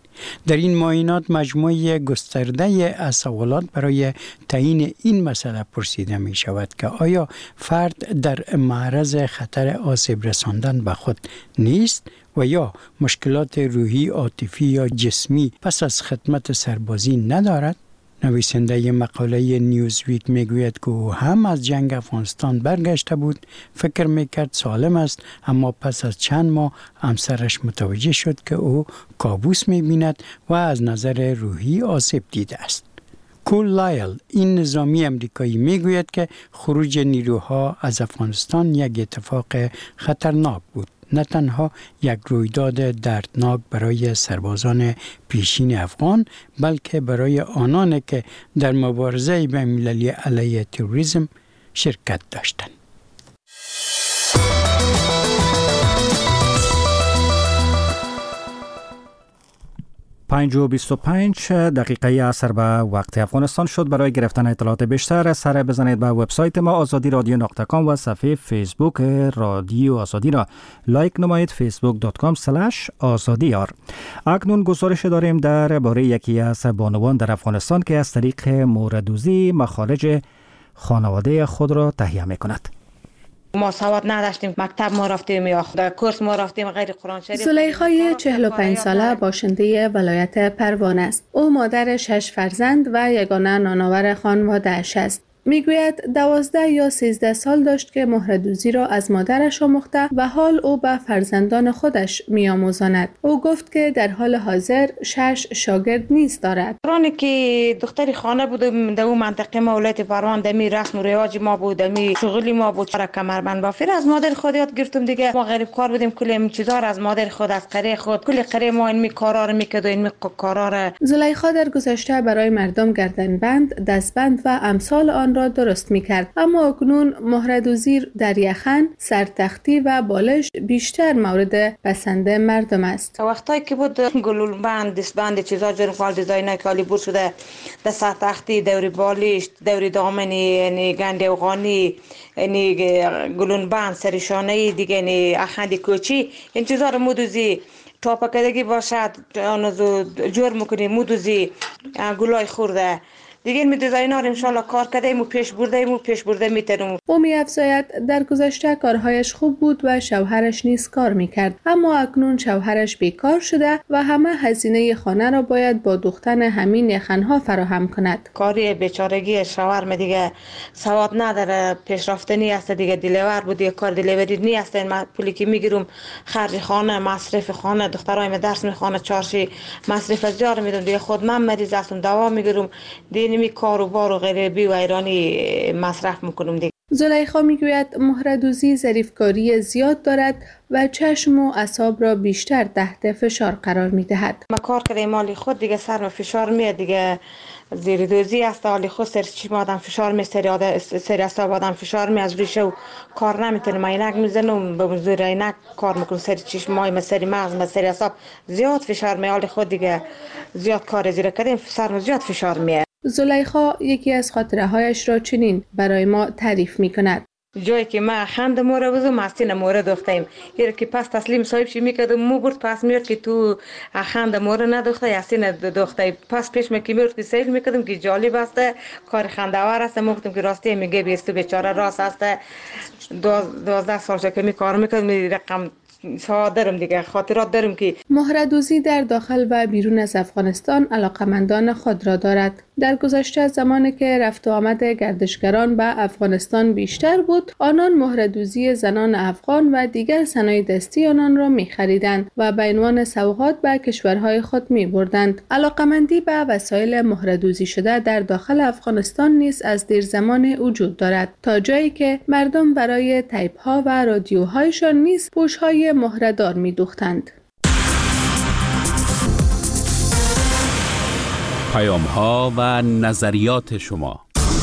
در این معاینات مجموعه گسترده از سوالات برای تعیین این مسئله پرسیده می شود که آیا فرد در معرض خطر آسیب رساندن به خود نیست و یا مشکلات روحی، عاطفی یا جسمی پس از خدمت سربازی ندارد؟ نویسنده مقاله نیوزویک میگوید که او هم از جنگ افغانستان برگشته بود، فکر میکرد سالم است، اما پس از چند ماه همسرش متوجه شد که او کابوس میبیند و از نظر روحی آسیب دیده است. لایل این نظامی امریکایی میگوید که خروج نیروها از افغانستان یک اتفاق خطرناک بود. نه تنها یک رویداد دردناک برای سربازان پیشین افغان، بلکه برای آنانی که در مبارزه بین‌المللی علیه تروریسم شرکت داشتند. 5:25 دقیقه عصر به وقت افغانستان شد. برای گرفتن اطلاعات بیشتر سر بزنید به وبسایت ما azadiradionuqta.com و صفحه فیسبوک رادیو آزادی را لایک نمایید facebook.com/azadiyar. اکنون گزارش داریم درباره یکی از بانوان در افغانستان که از طریق موردوزی مخارج خانواده خود را تهیه می‌کند. ما سواد نداشتیم، مکتب ما رفتیم یا کورس ما رفتیم غیر قرآن شریف. زلیخای 45 ساله باشنده ولایت پروان است. او مادر 6 فرزند و یگانه نانآور خانواده اش است. میگوید 12 یا 13 سال داشت که مهردوزی را از مادرش آموخته و حال او به فرزندان خودش میآموزاند. او گفت که در حال حاضر 6 شاگرد نیز دارد. قرآنی که دختری خانه بود در اون منطقه ما ولایت پروان، دمی رسم و رواج ما بود، دمی شغلی ما بود، چرا کمربند بافی از مادر خود یاد گرفتم دیگه. ما غریب کار بودیم، کلی چیزا از مادر خود، از قره خود، کلی قره ما این کارا رو میکرد و این کارا رو. زلیخا در گذشته برای مردم گردنبند، دستبند و امثال آن را درست میکرد، اما اکنون مهردوزی در یخن، سرتختی و بالش بیشتر مورد پسند مردم است. وقتایی که بود گلولبند، دستبند، چیزا جور فال دیزاینای کالی بور شده، در سرتختی، دوری بالش، دوری دامنی، یعنی گنده افغانی، یعنی گلولبند، سرشانه دیگه، یعنی اخندی کوچی، این چیزا رو مودوزی تاپکدگی باشد، آنو جور میکنی مودوزی گلای خورده دیگه می دیزاینر ان شاء الله کار کردیم و پیش برده میتونیم. او می‌افزاید در گذشته کارهایش خوب بود و شوهرش نیز کار میکرد، اما اکنون شوهرش بیکار شده و همه هزینه خانه را باید با دوختن همین یخنها فراهم کند. کاری بیچارگی شوهر دیگه سواد نداره، پیشرفتنی است دیگه، دیلیور بود دیگه، کار دیلیوری نیست. من پولی که میگیرم خرج خانه، مصرف خانه، دخترای درس میخوانه، چارشی مصرف زیاد میدم دیگه. خود من مریض هستم، دوا میگیرم، نمی کار و بار و غیره بی و ایرانی مصرف میکنم دیگه. زلیخا میگوید مهردوزی ظریفکاری زیاد دارد و چشم و اعصاب را بیشتر تحت فشار قرار میدهد. ما کار کردیم مالی خود دیگه سر فشار میاد دیگه، زیر دوزی است، حالی خود سر چشم آدم فشار می، سر اعصاب آدم فشار می، از ریشه و کار نمیتونم. عینک میزنم به زور عینک کار میکنم، سر چشم مای، سر مغز، سر اعصاب زیاد فشار می، حالی خود دیگه زیاد کار زیر کردیم، سر زیاد فشار میاد. زلیخا یکی از خاطره هایش را چنین برای ما تعریف می کند. جایی که ما خند موره بزم مستین موره دختیم، یه که پس تسلیم صاحب شی میکردم مو برد پس میاد که تو خند موره ندخته یستین دخته، پس پیش مکی میرد که سیل میکردم که جالب است، کار خنده‌آور است. گفتم که راستی میگه بیست بیچاره راست است، 12 سال که می کار میکردم، رقم دارم دیگه، خاطرات دارم که مهردوزی در داخل و بیرون از افغانستان علاقمندان خود را دارد. در گذشته زمانی که رفت و آمد گردشگران به افغانستان بیشتر بود، آنان مهردوزی زنان افغان و دیگر صنایع دستی آنان را می خریدند و به عنوان سوغات به کشورهای خود می بردند. علاقمندی به وسایل مهردوزی شده در داخل افغانستان نیز از دیر زمان وجود دارد، تا جایی که مردم برای تیپ ها و رادیوهایشان نیز پوشهای مهردار می دوختند. پیام‌ها و نظریات شما.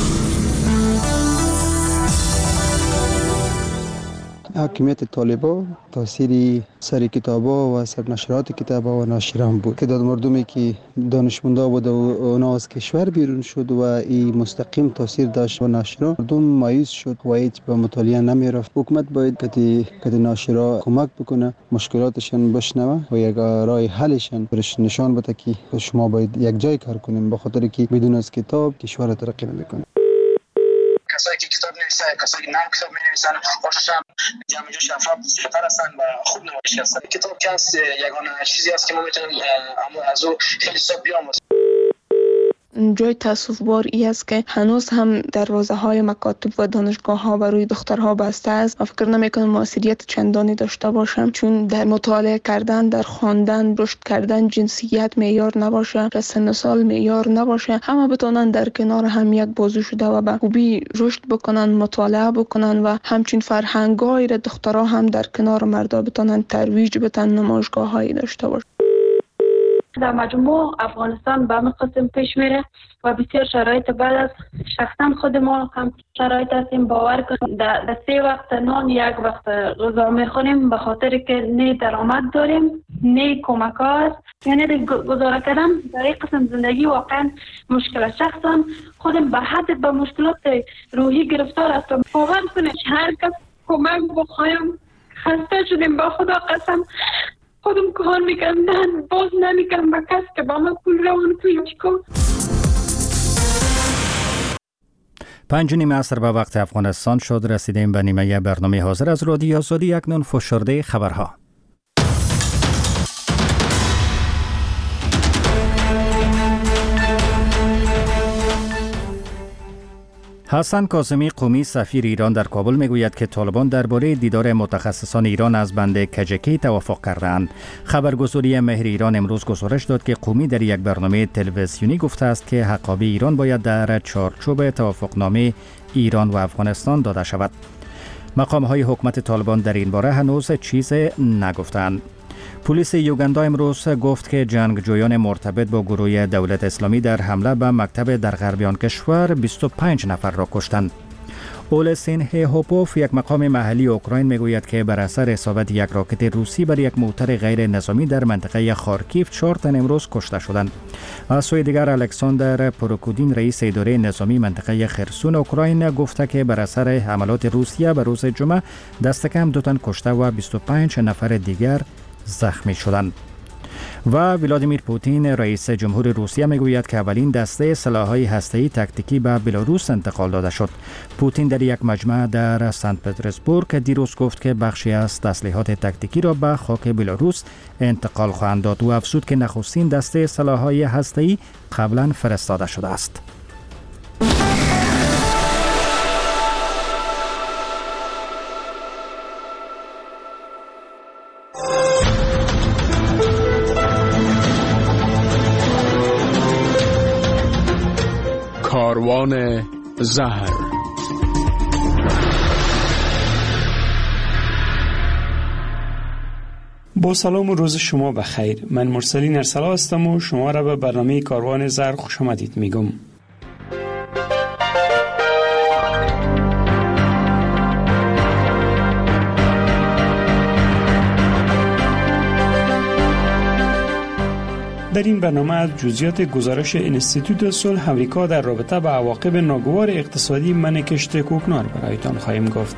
حاکمیت طالبا تاثیر سر کتابا و سرنشرات کتابا و ناشران بود که داد مردمی که دانشمندا بود و اونا از کشور بیرون شد و این مستقیم تاثیر داشت و ناشران مردم مایوس شد و هیچ به مطالعه نمی رفت. حکومت باید که ناشرا کمک بکنه، مشکلاتشان بشنوه و یک راه حلشان برش نشان بده که شما باید یک جای کار کنین، به خاطر که بدون از کتاب کشور ترقی نمیکنه. کسایی که کتاب نویسن، کسایی که نام کتاب می‌نویسن، خوشش هم جمع جوش افراد بهتر هستن و خوب نمایش هستن. کتاب که از یگانه چیزی است که ما میتونیم از او خیلی حساب بیاموزیم. جای تأسف بار ای است که هنوز هم دروازه های مکاتب و دانشگاه ها برای دخترها بسته است. فکر نمیکنم موثریت چندانی داشته باشم، چون در مطالعه کردن، در خواندن، رشد کردن جنسیت معیار نباشه، سن سال معیار نباشه. همه بتونن در کنار هم یک بازو شده و به خوبی رشد بکنن، مطالعه بکنن و همچین فرهنگای را دخترها هم در کنار مردا بتونن ترویج بدن، نمایشگاه هایی داشته باشه. در مجموع افغانستان به همین قسم پیش میره و بسیار شرایط بعد از شخصا خود ما هم شرایط هستیم. باور کنیم در 3 وقت نان 1 وقت غذا میخوریم، به خاطر که نه درآمد داریم نه کمک ها است. یعنی گزاره کردن در این قسم زندگی واقعا مشکل است. شخصا خودم به حد به مشکلات روحی گرفتار هستم. باور کنید هر کس کمک بخوایم خسته شدیم، با خدا قسم خودم کار میکردن باز نمیکنم با کس که با من پول روان پویش کن. 5:30 عصر به وقت افغانستان شد. رسیدیم به نیمه برنامه حاضر از رادیو آزادی. اکنون فشرده خبرها. حسن کاظمی قومی سفیر ایران در کابل میگوید که طالبان درباره دیدار متخصصان ایران از بند کجکی توافق کردند. خبرگزاری مهر ایران امروز گزارش داد که قومی در یک برنامه تلویزیونی گفته است که حقابه ایران باید در چارچوب توافقنامه ایران و افغانستان داده شود. مقام‌های حکومت طالبان در این باره هنوز چیز نگفتند. پلیس یوگاندا امروز گفت که جنگجویان مرتبط با گروه دولت اسلامی در حمله به مکتب در غرب آن کشور 25 نفر را کشتند. اولسین هوپوف، یک مقام محلی اوکراین، میگوید که بر اثر اصابت یک راکت روسی بر یک موتر غیر نظامی در منطقه خارکیف 4 تن امروز کشته شدند. از سوی دیگر الکساندر پروکودین، رئیس اداره نظامی منطقه خرسون اوکراین، گفته که بر اثر حملات روسیه به روز جمعه دست کم 2 تن کشته و 25 نفر دیگر زخمی شدند. و ولادیمیر پوتین، رئیس جمهور روسیه، میگوید که اولین دسته سلاح‌های هسته‌ای تاکتیکی به بلاروس انتقال داده شد. پوتین در یک مجمع در سنت پترزبورگ دیروز گفت که بخشی از تسلیحات تاکتیکی را به خاک بلاروس انتقال خواهند داد و افزود که نخستین دسته سلاح‌های هسته‌ای قبلا فرستاده شده است. کاروان زهر. با سلام و روز شما بخیر. من مرسلین ارسلا هستم و شما را به برنامه کاروان زهر خوش آمدید میگم. در این برنامه از جزئیات گزارش انستیتوت صلح امریکا در رابطه با عواقب ناگوار اقتصادی منع کشت کوکنار برایتان خواهیم گفت.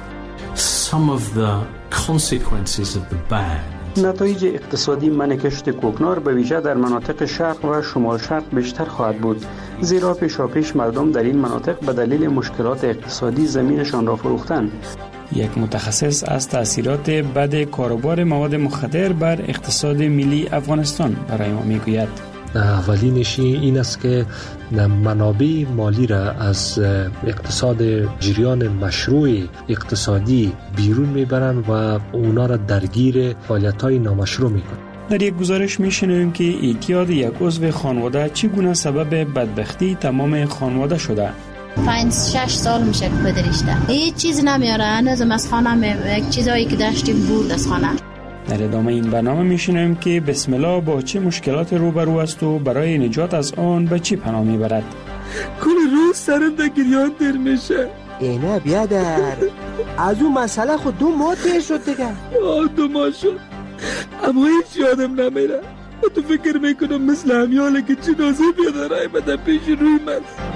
نتایج اقتصادی منع کشت کوکنار به ویژه در مناطق شرق و شمال شرق بیشتر خواهد بود، زیرا پیشاپیش مردم در این مناطق به دلیل مشکلات اقتصادی زمینشان را فروختند. یک متخصص از تأثیرات بد کاروبار مواد مخدر بر اقتصاد ملی افغانستان برای ما میگوید. اولینش این است که منابع مالی را از اقتصاد جریان مشروع اقتصادی بیرون میبرند و اونا را درگیر فعالیت‌های نامشروع میکنند. در یک گزارش میشنویم که اعتیاد یک عضو خانواده چگونه سبب بدبختی تمام خانواده شده. 5-6 سال میشه که پدرشته هیچ چیز نمیاره، هنوزم از خانه یک چیزایی که داشتیم برد از خانه. در ادامه این برنامه میشنویم که بسم الله با چه مشکلات روبرو است و برای نجات از آن به چی پناه میبرد. کل روز سرم در گریان در میشه. اینه بیادر از اون مسئله خود 2 ماه تیر شد دیگه. 2 ماه شد اما هیچ یادم نمیره. تو فکر میکنم مثل همیاله که جنازه بیادرهای بده پیش روی من.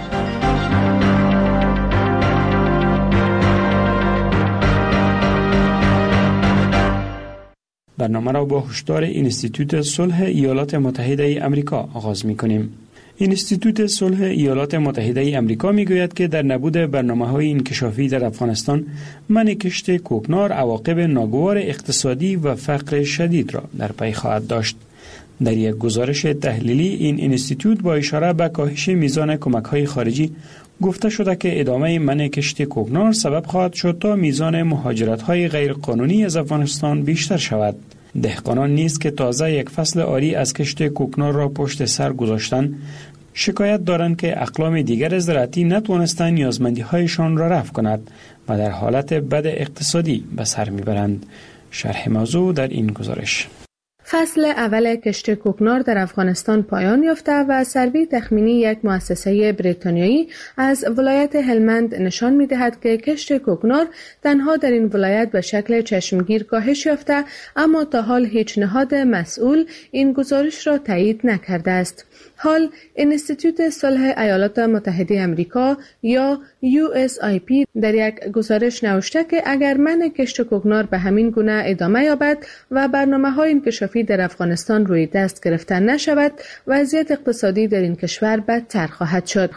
برنامه را با هشدار اینستیتوت صلح ایالات متحده ای آمریکا آغاز می‌کنیم. اینستیتوت صلح ایالات متحده ای آمریکا میگوید که در نبود برنامه‌های انکشافی در افغانستان منع کشت کوکنار عواقب ناگوار اقتصادی و فقر شدید را در پی خواهد داشت. در یک گزارش تحلیلی این اینستیتوت با اشاره به کاهش میزان کمک‌های خارجی گفته شده که ادامه منع کشت کوکنار سبب خواهد شد تا میزان مهاجرت‌های غیرقانونی از افغانستان بیشتر شود. دهقانان نیز که تازه یک فصل عاری از کشت کوکنار را پشت سر گذاشتند، شکایت دارند که اقلام دیگر زراعتی نتوانستند نیازمندی‌هایشان را رفع کند و در حالت بد اقتصادی به سر میبرند. شرح موضوع در این گزارش. فصل اول کشت کوکنار در افغانستان پایان یافته و سروی تخمینی یک مؤسسه بریتانیایی از ولایت هلمند نشان می‌دهد که کشت کوکنار تنها در این ولایت به شکل چشمگیر کاهش یافته، اما تا حال هیچ نهاد مسئول این گزارش را تایید نکرده است. حال انستیتوت صلح ایالات متحده آمریکا یا USIP در یک گزارش نوشته که اگر منع کشت کوکنار به همین گونه ادامه یابد و برنامه‌های انکشافی در افغانستان روی دست گرفته نشود، وضعیت اقتصادی در این کشور بدتر خواهد شد.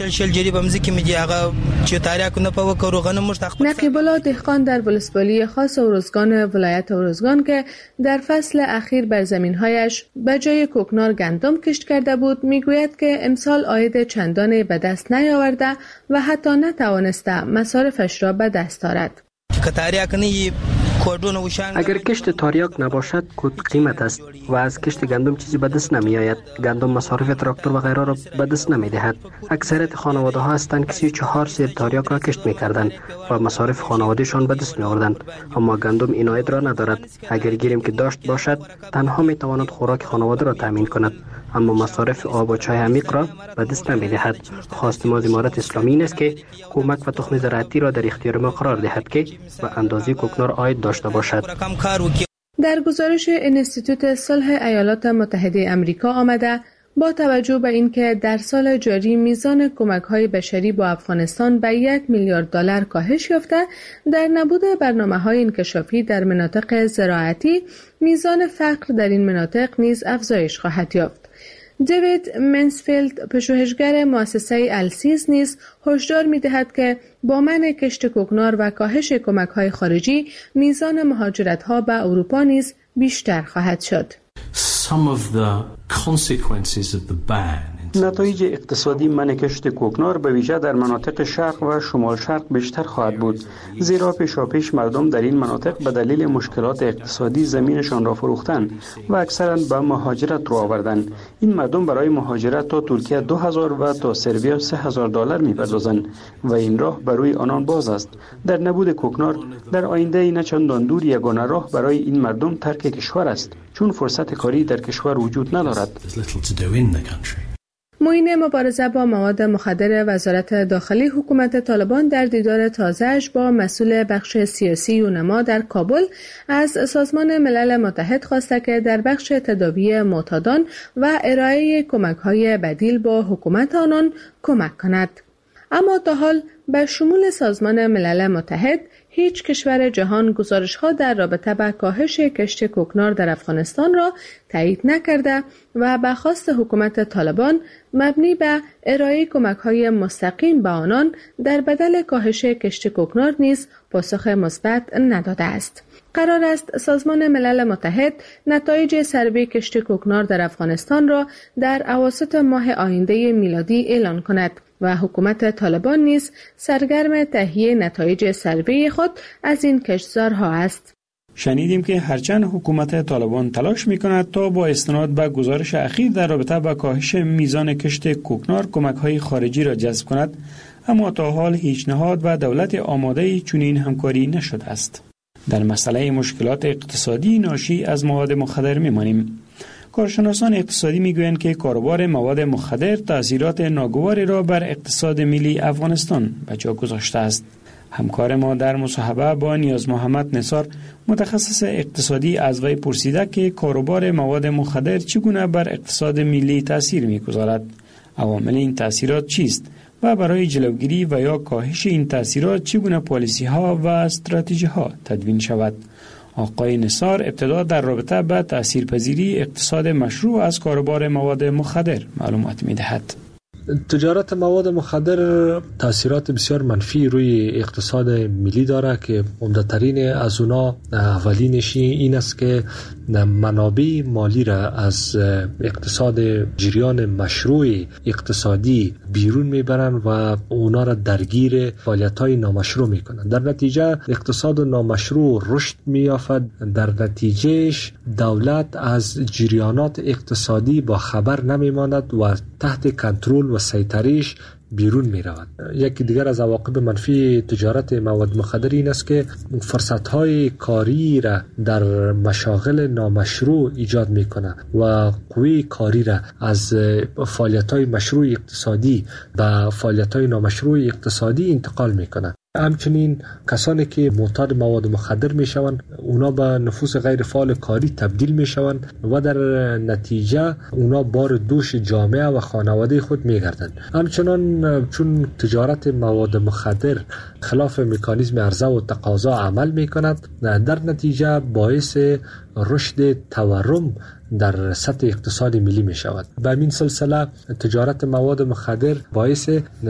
نقیب الله دهقان در ولسوالی خاص اروزگان ولایت اروزگان که در فصل اخیر بر زمین‌هایش به جای کوکنار گندم کشت کرده بود، میگوید که امسال عاید چندانی به دست نیاورده و حتی نتوانسته مصارفش را به دست آورد. اگر کشت تاریاک نباشد کود قیمت است و از کشت گندم چیزی به دست نمی آید. گندم مصارف تراکتور و غیره را به دست نمی دهد. اکثریت خانواده ها هستند که 34 سیر تاریاک را کشت می کردند و مصارف خانوادهشان به دست می آوردند، اما گندم این عاید را ندارد. اگر گیریم که داشت باشد تنها می تواند خوراک خانواده را تامین کند، اما مصارف آب و چای عمیق را به دست نمی دهد. خواست ما از امارت اسلامی این است که کمک و تخم زراعتی را در اختیار ما قرار دهد که به اندازه کوکنار عاید داشته باشد. در گزارش انستیتوت صلح ایالات متحده آمریکا آمده با توجه به اینکه در سال جاری میزان کمک‌های بشری با افغانستان به 1 میلیارد دلار کاهش یافته، در نبود برنامه‌های انکشافی در مناطق زراعتی میزان فقر در این مناطق نیز افزایش خواهد یافت. دیوید منسفیلد پژوهشگر مؤسسه السیز نیز هشدار می‌دهد که با منع کشت کوکنار و کاهش کمک‌های خارجی میزان مهاجرت‌ها به اروپا نیز بیشتر خواهد شد. نتایج اقتصادی منع کشت کوکنار به ویژه در مناطق شرق و شمال شرق بیشتر خواهد بود، زیرا پیشاپیش مردم در این مناطق به دلیل مشکلات اقتصادی زمینشان را فروختند و اکثرا به مهاجرت رو آوردند. این مردم برای مهاجرت تا ترکیه 2000 و تا سرویا 3000 دلار می‌پردازند و این راه برای آنان باز است. در نبود کوکنار در آینده نه چندان دور یگانه راه برای این مردم ترک کشور است، چون فرصت کاری در کشور وجود ندارد. معین مبارزه با مواد مخدر وزارت داخلی حکومت طالبان در دیدار تازه‌اش با مسئول بخش سیاسی یونما در کابل از سازمان ملل متحد خواسته که در بخش تداوی معتادان و ارائه کمک‌های بدیل با حکومت آنان کمک کند. اما تا حال به شمول سازمان ملل متحد هیچ کشور جهان گزارش‌ها در رابطه با کاهش کشت کوکنار در افغانستان را تایید نکرده و به خواست حکومت طالبان مبنی به ارائه کمک‌های مستقیم به آنان در بدل کاهش کشت کوکنار نیز پاسخ مثبت نداده است. قرار است سازمان ملل متحد نتایج سروی کشت کوکنار در افغانستان را در اواسط ماه آینده میلادی اعلان کند و حکومت طالبان نیز سرگرم تهیه نتایج سروی خود از این کشتزارها است. شنیدیم که هرچند حکومت طالبان تلاش می‌کند تا با استناد به گزارش اخیر در رابطه با کاهش میزان کشت کوکنار کمک‌های خارجی را جذب کند، اما تا حال هیچ نهاد و دولت آماده‌ای چنین همکاری نشده است. در مسئله مشکلات اقتصادی ناشی از مواد مخدر می‌مانیم. کارشناسان اقتصادی میگویند که کاروبار مواد مخدر تأثیرات ناگواری را بر اقتصاد ملی افغانستان به جا گذاشته است. همکار ما در مصاحبه با نیاز محمد نثار متخصص اقتصادی از وی پرسیده که کاروبار مواد مخدر چگونه بر اقتصاد ملی تأثیر می‌گذارد، عوامل این تأثیرات چیست و برای جلوگیری و یا کاهش این تأثیرات چگونه پالیسی‌ها و استراتژی‌ها تدوین شود. آقای نثار ابتدا در رابطه با تأثیرپذیری اقتصاد مشروع از کاروبار مواد مخدر معلومات می‌دهد. تجارت مواد مخدر تاثیرات بسیار منفی روی اقتصاد ملی داره که عمده‌ترین از اونا اولینش این است که منابع مالی را از اقتصاد جریان مشروع اقتصادی بیرون میبرن و اونا را درگیر فعالیت‌های نامشروع میکنن. در نتیجه اقتصاد نامشروع رشد می‌یافت. در نتیجهش دولت از جریانات اقتصادی با خبر نمیماند و تحت کنترل و سیطره‌اش بیرون می رود. یکی دیگر از عواقب منفی تجارت مواد مخدر این است که فرصت‌های کاری را در مشاغل نامشروع ایجاد می کنه و قوی کاری را از فعالیت‌های مشروع اقتصادی به فعالیت‌های نامشروع اقتصادی انتقال می کنه. همچنین کسانی که معتاد مواد مخدر می شوند اونا به نفوس غیر فعال کاری تبدیل می شوند و در نتیجه اونا بار دوش جامعه و خانواده خود می گردند. همچنان چون تجارت مواد مخدر خلاف مکانیزم عرضه و تقاضا عمل می کند، در نتیجه باعث رشد تورم در سطح اقتصاد ملی می شود. به این سلسله تجارت مواد مخدر باعث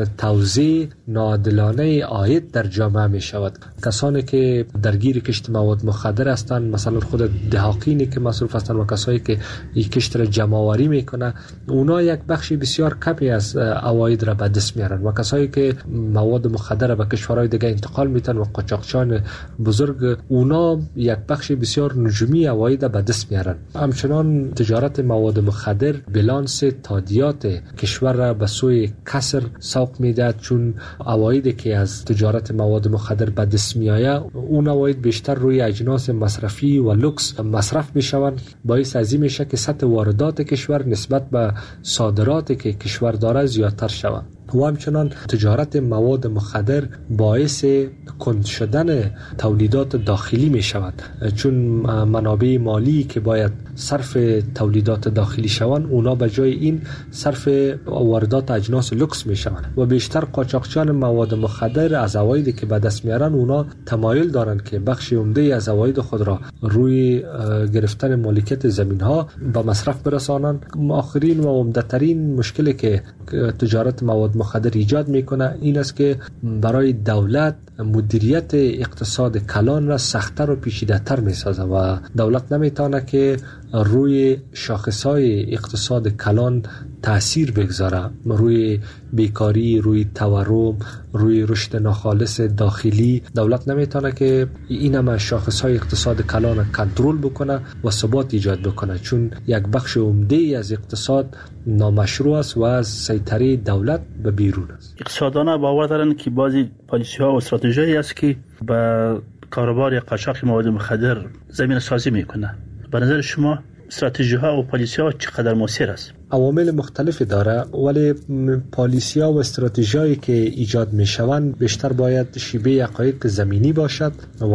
توزیع ناعادلانه عاید در جامعه می شود. کسانی که درگیر کشت مواد مخدر هستند، مثلا خود دهاقینی که مصروف هستند و کسایی که این کشت را جمع آوری میکنه، اونا یک بخشی بسیار کمی از عواید را به دست میارن و کسایی که مواد مخدر را به کشورهای دیگه انتقال میتن و قاچاقچیان بزرگ، اونا یک بخشی بسیار نجومی عواید به دست میارن. همچنان تجارت مواد مخدر بلانس تادیات کشور را به سوی کسر سوق میدهد، چون عوایدی که از تجارت مواد مخدر به دست میآید اون عواید بیشتر روی اجناس مصرفی و لوکس مصرف میشوند. باعث از این میشه که سطح واردات کشور نسبت به صادراتی که کشور داره زیادتر شود. و همچنان تجارت مواد مخدر باعث کند شدن تولیدات داخلی می شود، چون منابع مالی که باید صرف تولیدات داخلی شوند اونا به جای این صرف واردات اجناس لوکس می شوند و بیشتر قاچاقچیان مواد مخدر از عوایدی که به دست میارن اونا تمایل دارند که بخش عمده از عواید خود را روی گرفتن مالکیت زمین ها به مصرف برسانند. آخرین و عمده‌ترین مشکلی که تجارت مواد مخدر ایجاد میکنه این است که برای دولت مدیریت اقتصاد کلان را سخت‌تر و پیچیده‌تر میسازه و دولت نمیتونه که روی شاخصهای اقتصاد کلان تأثیر بگذاره، روی بیکاری، روی تورم، روی رشد ناخالص داخلی. دولت نمیتونه که این همه شاخصهای اقتصاد کلان کنترل بکنه و ثبات ایجاد بکنه، چون یک بخش عمده از اقتصاد نامشروع است و از سیطره دولت به بیرون است. اقتصاددانان باور دارند که بعضی پالیسی‌ها و استراتژی‌هایی است که به کاروبار قاچاق مواد مخدر زمین سازی میکنه. به نظر شما استراتژی‌ها و پالیسی‌ها چقدر مؤثر است؟ عوامل مختلفی داره، ولی پالیسی‌ها و استراتژی‌هایی که ایجاد می‌شوند بیشتر باید شیوه حقایق زمینی باشد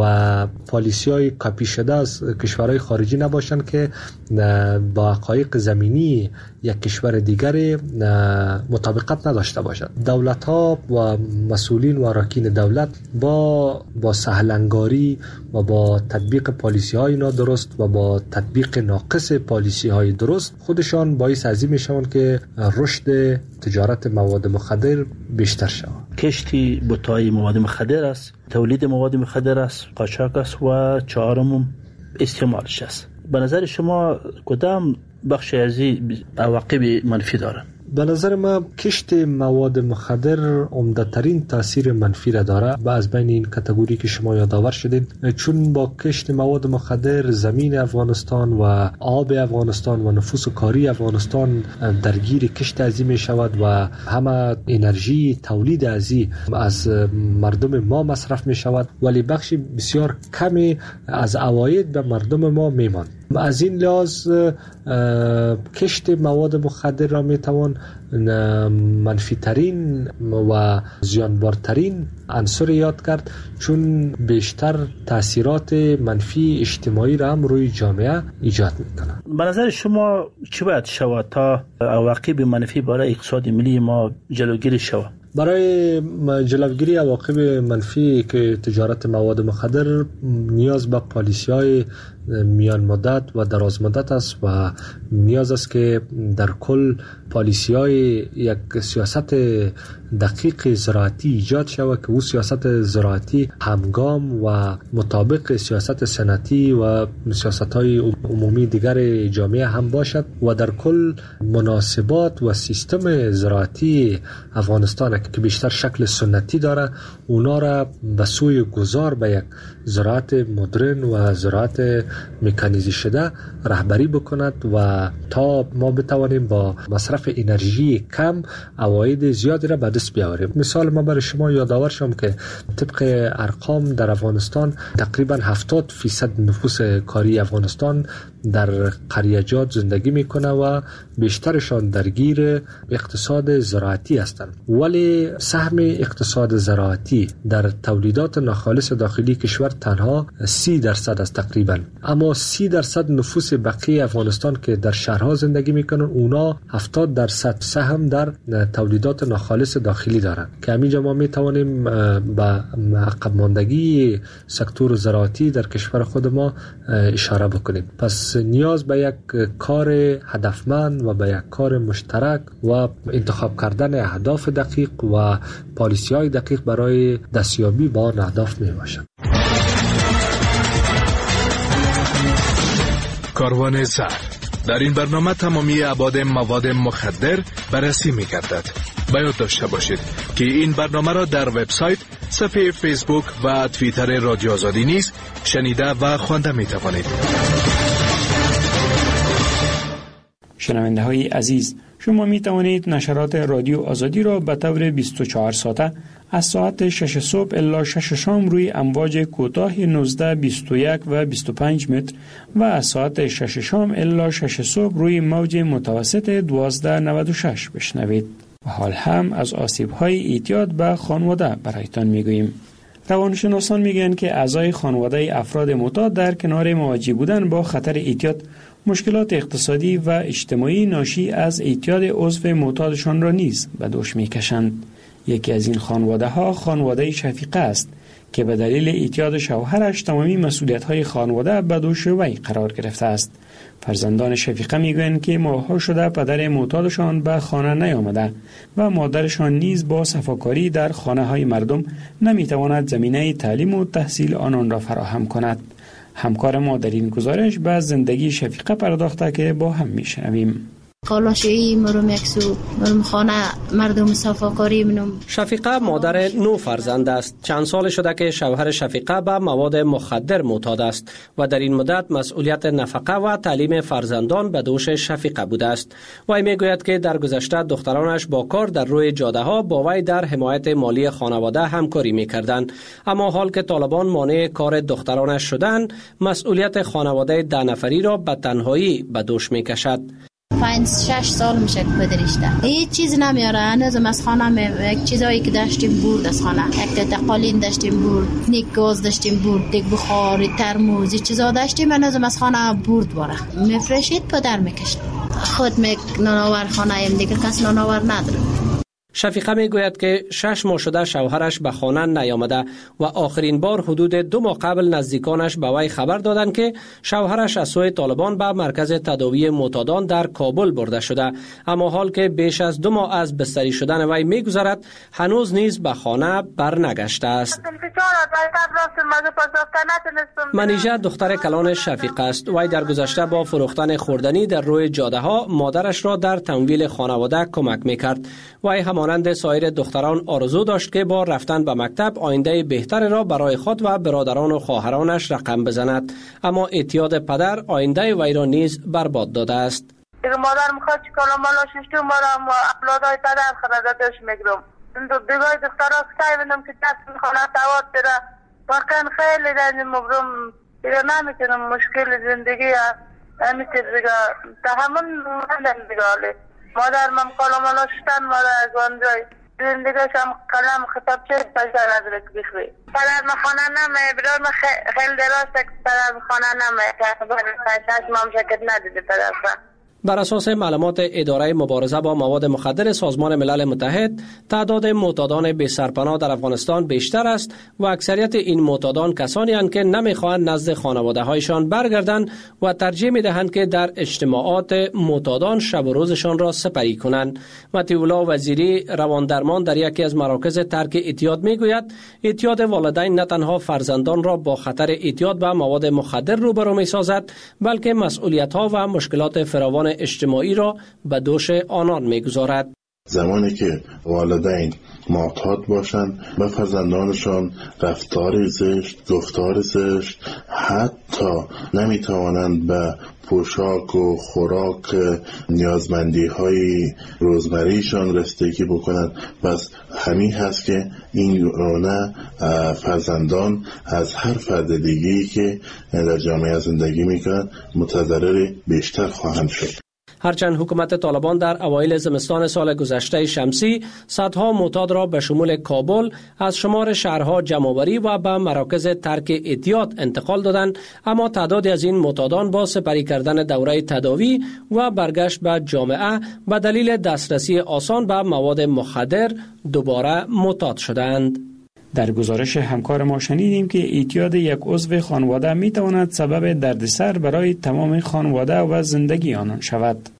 و پالیسی‌های کاپی شده از کشورهای خارجی نباشند که با حقایق زمینی یک کشور دیگر مطابقت نداشته باشد. دولت‌ها و مسئولین و اراکین دولت با سهلنگاری و با تطبیق پالیسی‌های نادرست و با تطبیق ناقص پالیسی‌های درست خودشان باعث از میشوند که رشد تجارت مواد مخدر بیشتر شود. کشتی بوتای مواد مخدر است، تولید مواد مخدر است، قاچاق است و چهارم استعمالش است. به نظر شما کدام بخش از عواقب منفی داره؟ به نظر ما کشت مواد مخدر عمده‌ترین تاثیر منفی را داره و از بین این کاتگوری که شما یادآور شدین، چون با کشت مواد مخدر زمین افغانستان و آب افغانستان و نفوس کاری افغانستان درگیر کشت ازی می شود و همه انرژی تولید ازی از مردم ما مصرف می شود، ولی بخش بسیار کمی از عواید به مردم ما میماند. از این لحاظ کشت مواد مخدر را میتوان منفی ترین و زیانبارترین عنصر یاد کرد، چون بیشتر تاثیرات منفی اجتماعی را هم روی جامعه ایجاد میکنه. به نظر شما چی باید شود تا عواقب منفی برای اقتصاد ملی ما جلوگیری شود؟ برای جلوگیری عواقب منفی که تجارت مواد مخدر نیاز به پالیسی‌های میان مدت و دراز مدت است و نیاز است که در کل پالیسی‌های یک سیاست دقیق زراعتی ایجاد شود که او سیاست زراعتی همگام و مطابق سیاست صنعتی و سیاست‌های عمومی دیگر جامعه هم باشد و در کل مناسبات و سیستم زراعتی افغانستان که بیشتر شکل سنتی داره اونا را به سوی گذار به یک زراعت مدرن و زراعت مکانیزه شده رهبری بکند و تا ما بتوانیم با مصرف انرژی کم عواید زیادی را به دست بیاوریم. مثال ما برای شما یادآور شم که طبق ارقام در افغانستان تقریبا 70% نفوس کاری افغانستان در قریجات زندگی میکنه و بیشترشان درگیر اقتصاد زراعتی هستند، ولی سهم اقتصاد زراعتی در تولیدات ناخالص داخلی کشور تنها 30% است تقریبا. اما 30% نفوس بقیه افغانستان که در شهرها زندگی میکنن اونا 70% سهم در تولیدات ناخالص داخلی دارن که همینجا ما میتوانیم به عقب ماندگی سکتور زراعتی در کشور خود ما اشاره بکنیم. پس نیاز به یک کار هدفمند و به یک کار مشترک و انتخاب کردن اهداف دقیق و پالیسی‌های دقیق برای دستیابی به آن اهداف می باشد. کاروان زهر در این برنامه تمامی ابعاد مواد مخدر بررسی می گردد. باید داشته باشید که این برنامه را در وبسایت، صفحه فیسبوک و توییتر رادیو آزادی نیز شنیده و خوانده می توانید. شنونده های عزیز، شما می توانید نشرات رادیو آزادی را به طور 24 ساعته از ساعت 6 صبح الی 6 شام روی امواج کوتاه 19، 21 و 25 متر و از ساعت 6 شام الی 6 صبح روی موج متوسط 1296 بشنوید. و حال هم از آسیب‌های اعتیاد به خانواده برایتان میگوییم. روانشناسان میگن که اعضای خانواده افراد معتاد در کنار مواجه بودن با خطر اعتیاد مشکلات اقتصادی و اجتماعی ناشی از اعتیاد عضو معتادشان را نیز به دوش میکشند. یکی از این خانواده خانواده شفیقه است که به دلیل اعتیاد شوهرش تمامی مسئولیت‌های خانواده به دوش وی قرار گرفته است. فرزندان شفیقه میگویند که ماه‌ها شده پدر معتادشان به خانه نیامده و مادرشان نیز با صفاکاری در خانه‌های مردم نمیتواند زمینه تعلیم و تحصیل آنان را فراهم کند. همکار ما در این گزارش به زندگی شفیقه پرداخته که با هم میشنویم. کالاشی مرم یکسو مرم خانه مردم صفاکاری منم. شفیقه مادر 9 فرزند است. چند سال شده که شوهر شفیقه به مواد مخدر معتاد است و در این مدت مسئولیت نفقه و تعلیم فرزندان به دوش شفیقه بوده است. وی میگوید که در گذشته دخترانش با کار در روی جاده ها با وی در حمایت مالی خانواده همکاری میکردند، اما حال که طالبان مانع کار دخترانش شدند مسئولیت خانواده 10 نفری را به تنهایی به دوش میکشد. 5-6 سال میشه که پدرشته هیچ چیز نمیاره. هنوزم از خانه یک چیزایی که داشتیم برد از خانه، یک تقالین داشتیم برد، نیک گاز داشتیم برد، یک بخاری ترموزی چیزا داشتیم هنوزم از خانه برد باره میفرشید پدر میکشت. خود نانآور خانه ایم دیگه کس نانآور نداره. شفیقه میگوید که 6 ماه شده شوهرش به خانه نیامده و آخرین بار حدود 2 ماه قبل نزدیکانش به وی خبر دادند که شوهرش از سوی طالبان به مرکز تداوی معتادان در کابل برده شده، اما حال که بیش از 2 ماه از بستری شدن وی میگذرد هنوز نیز به خانه برنگشته است. منیژه دختر کلان شفیقه است. وی در گذشته با فروختن خوردنی در روی جاده ها مادرش را در تمویل خانواده کمک میکرد. وی همانند سایر دختران آرزو داشت که با رفتن به مکتب آینده بهتر را برای خود و برادران و خواهرانش رقم بزند، اما اعتیاد پدر آینده وی را نیز برباد داده است. مادر میخواد چیکار مالا ششتو مارم و اولادای پدر خردادش میگرم. دیگه دخترها سعی میکنم که دست میخوانه توات بره. واقعا خیلی رنجم مبرم. دیگه نمیتونم مشکل زندگی همیشه دیگه تحمل ندارم دیگه. مادر من کلامالا شدن مادر گنجای زندگیش هم کلام خطاب چه پشتر نداره که بخوی. پدر من خانه نمه برای من خیلی دراسته که پدر من خانه نمه که برای 5-6 ماه شکت ندیده پدر من. بر اساس معلومات اداره مبارزه با مواد مخدر سازمان ملل متحد، تعداد معتادان بی سرپناه در افغانستان بیشتر است و اکثریت این معتادان کسانی هستند که نمیخواهند نزد خانواده‌هایشان برگردند و ترجیح میدهند که در اجتماعات معتادان شب و روزشان را سپری کنند. مطیع وزیری رواندرمان در یکی از مراکز ترک اعتیاد میگوید اعتیاد والدین نه تنها فرزندان را با خطر اعتیاد به مواد مخدر روبرو میسازد، بلکه مسئولیت‌ها و مشکلات فراوان اجتماعی را به دوش آنان میگذارد. زمانی که والدین معتاد باشند به فرزندانشان رفتار زشت، گفتار زشت، حتی نمیتوانند به پوشاک و خوراک نیازمندی های روزمریشان رسیدگی بکنند. پس همین هست که این گونه فرزندان از هر فرد دیگه‌ای که در جامعه زندگی میکنند متضرر بیشتر خواهند شد. هرچند حکومت طالبان در اوایل زمستان سال گذشته شمسی صدها معتاد را به شمول کابل از شمار شهرها جمع‌آوری و به مراکز ترک اعتیاد انتقال دادند، اما تعدادی از این معتادان با سپری کردن دوره تداوی و برگشت به جامعه به دلیل دسترسی آسان به مواد مخدر دوباره معتاد شدند. در گزارش همکار ما شنیدیم که اعتیاد یک عضو خانواده می تواند سبب دردسر برای تمام خانواده و زندگی آنان شود.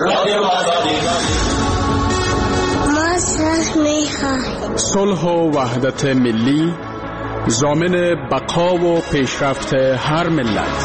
صلح و وحدت ملی ضامن بقا و پیشرفت هر ملت.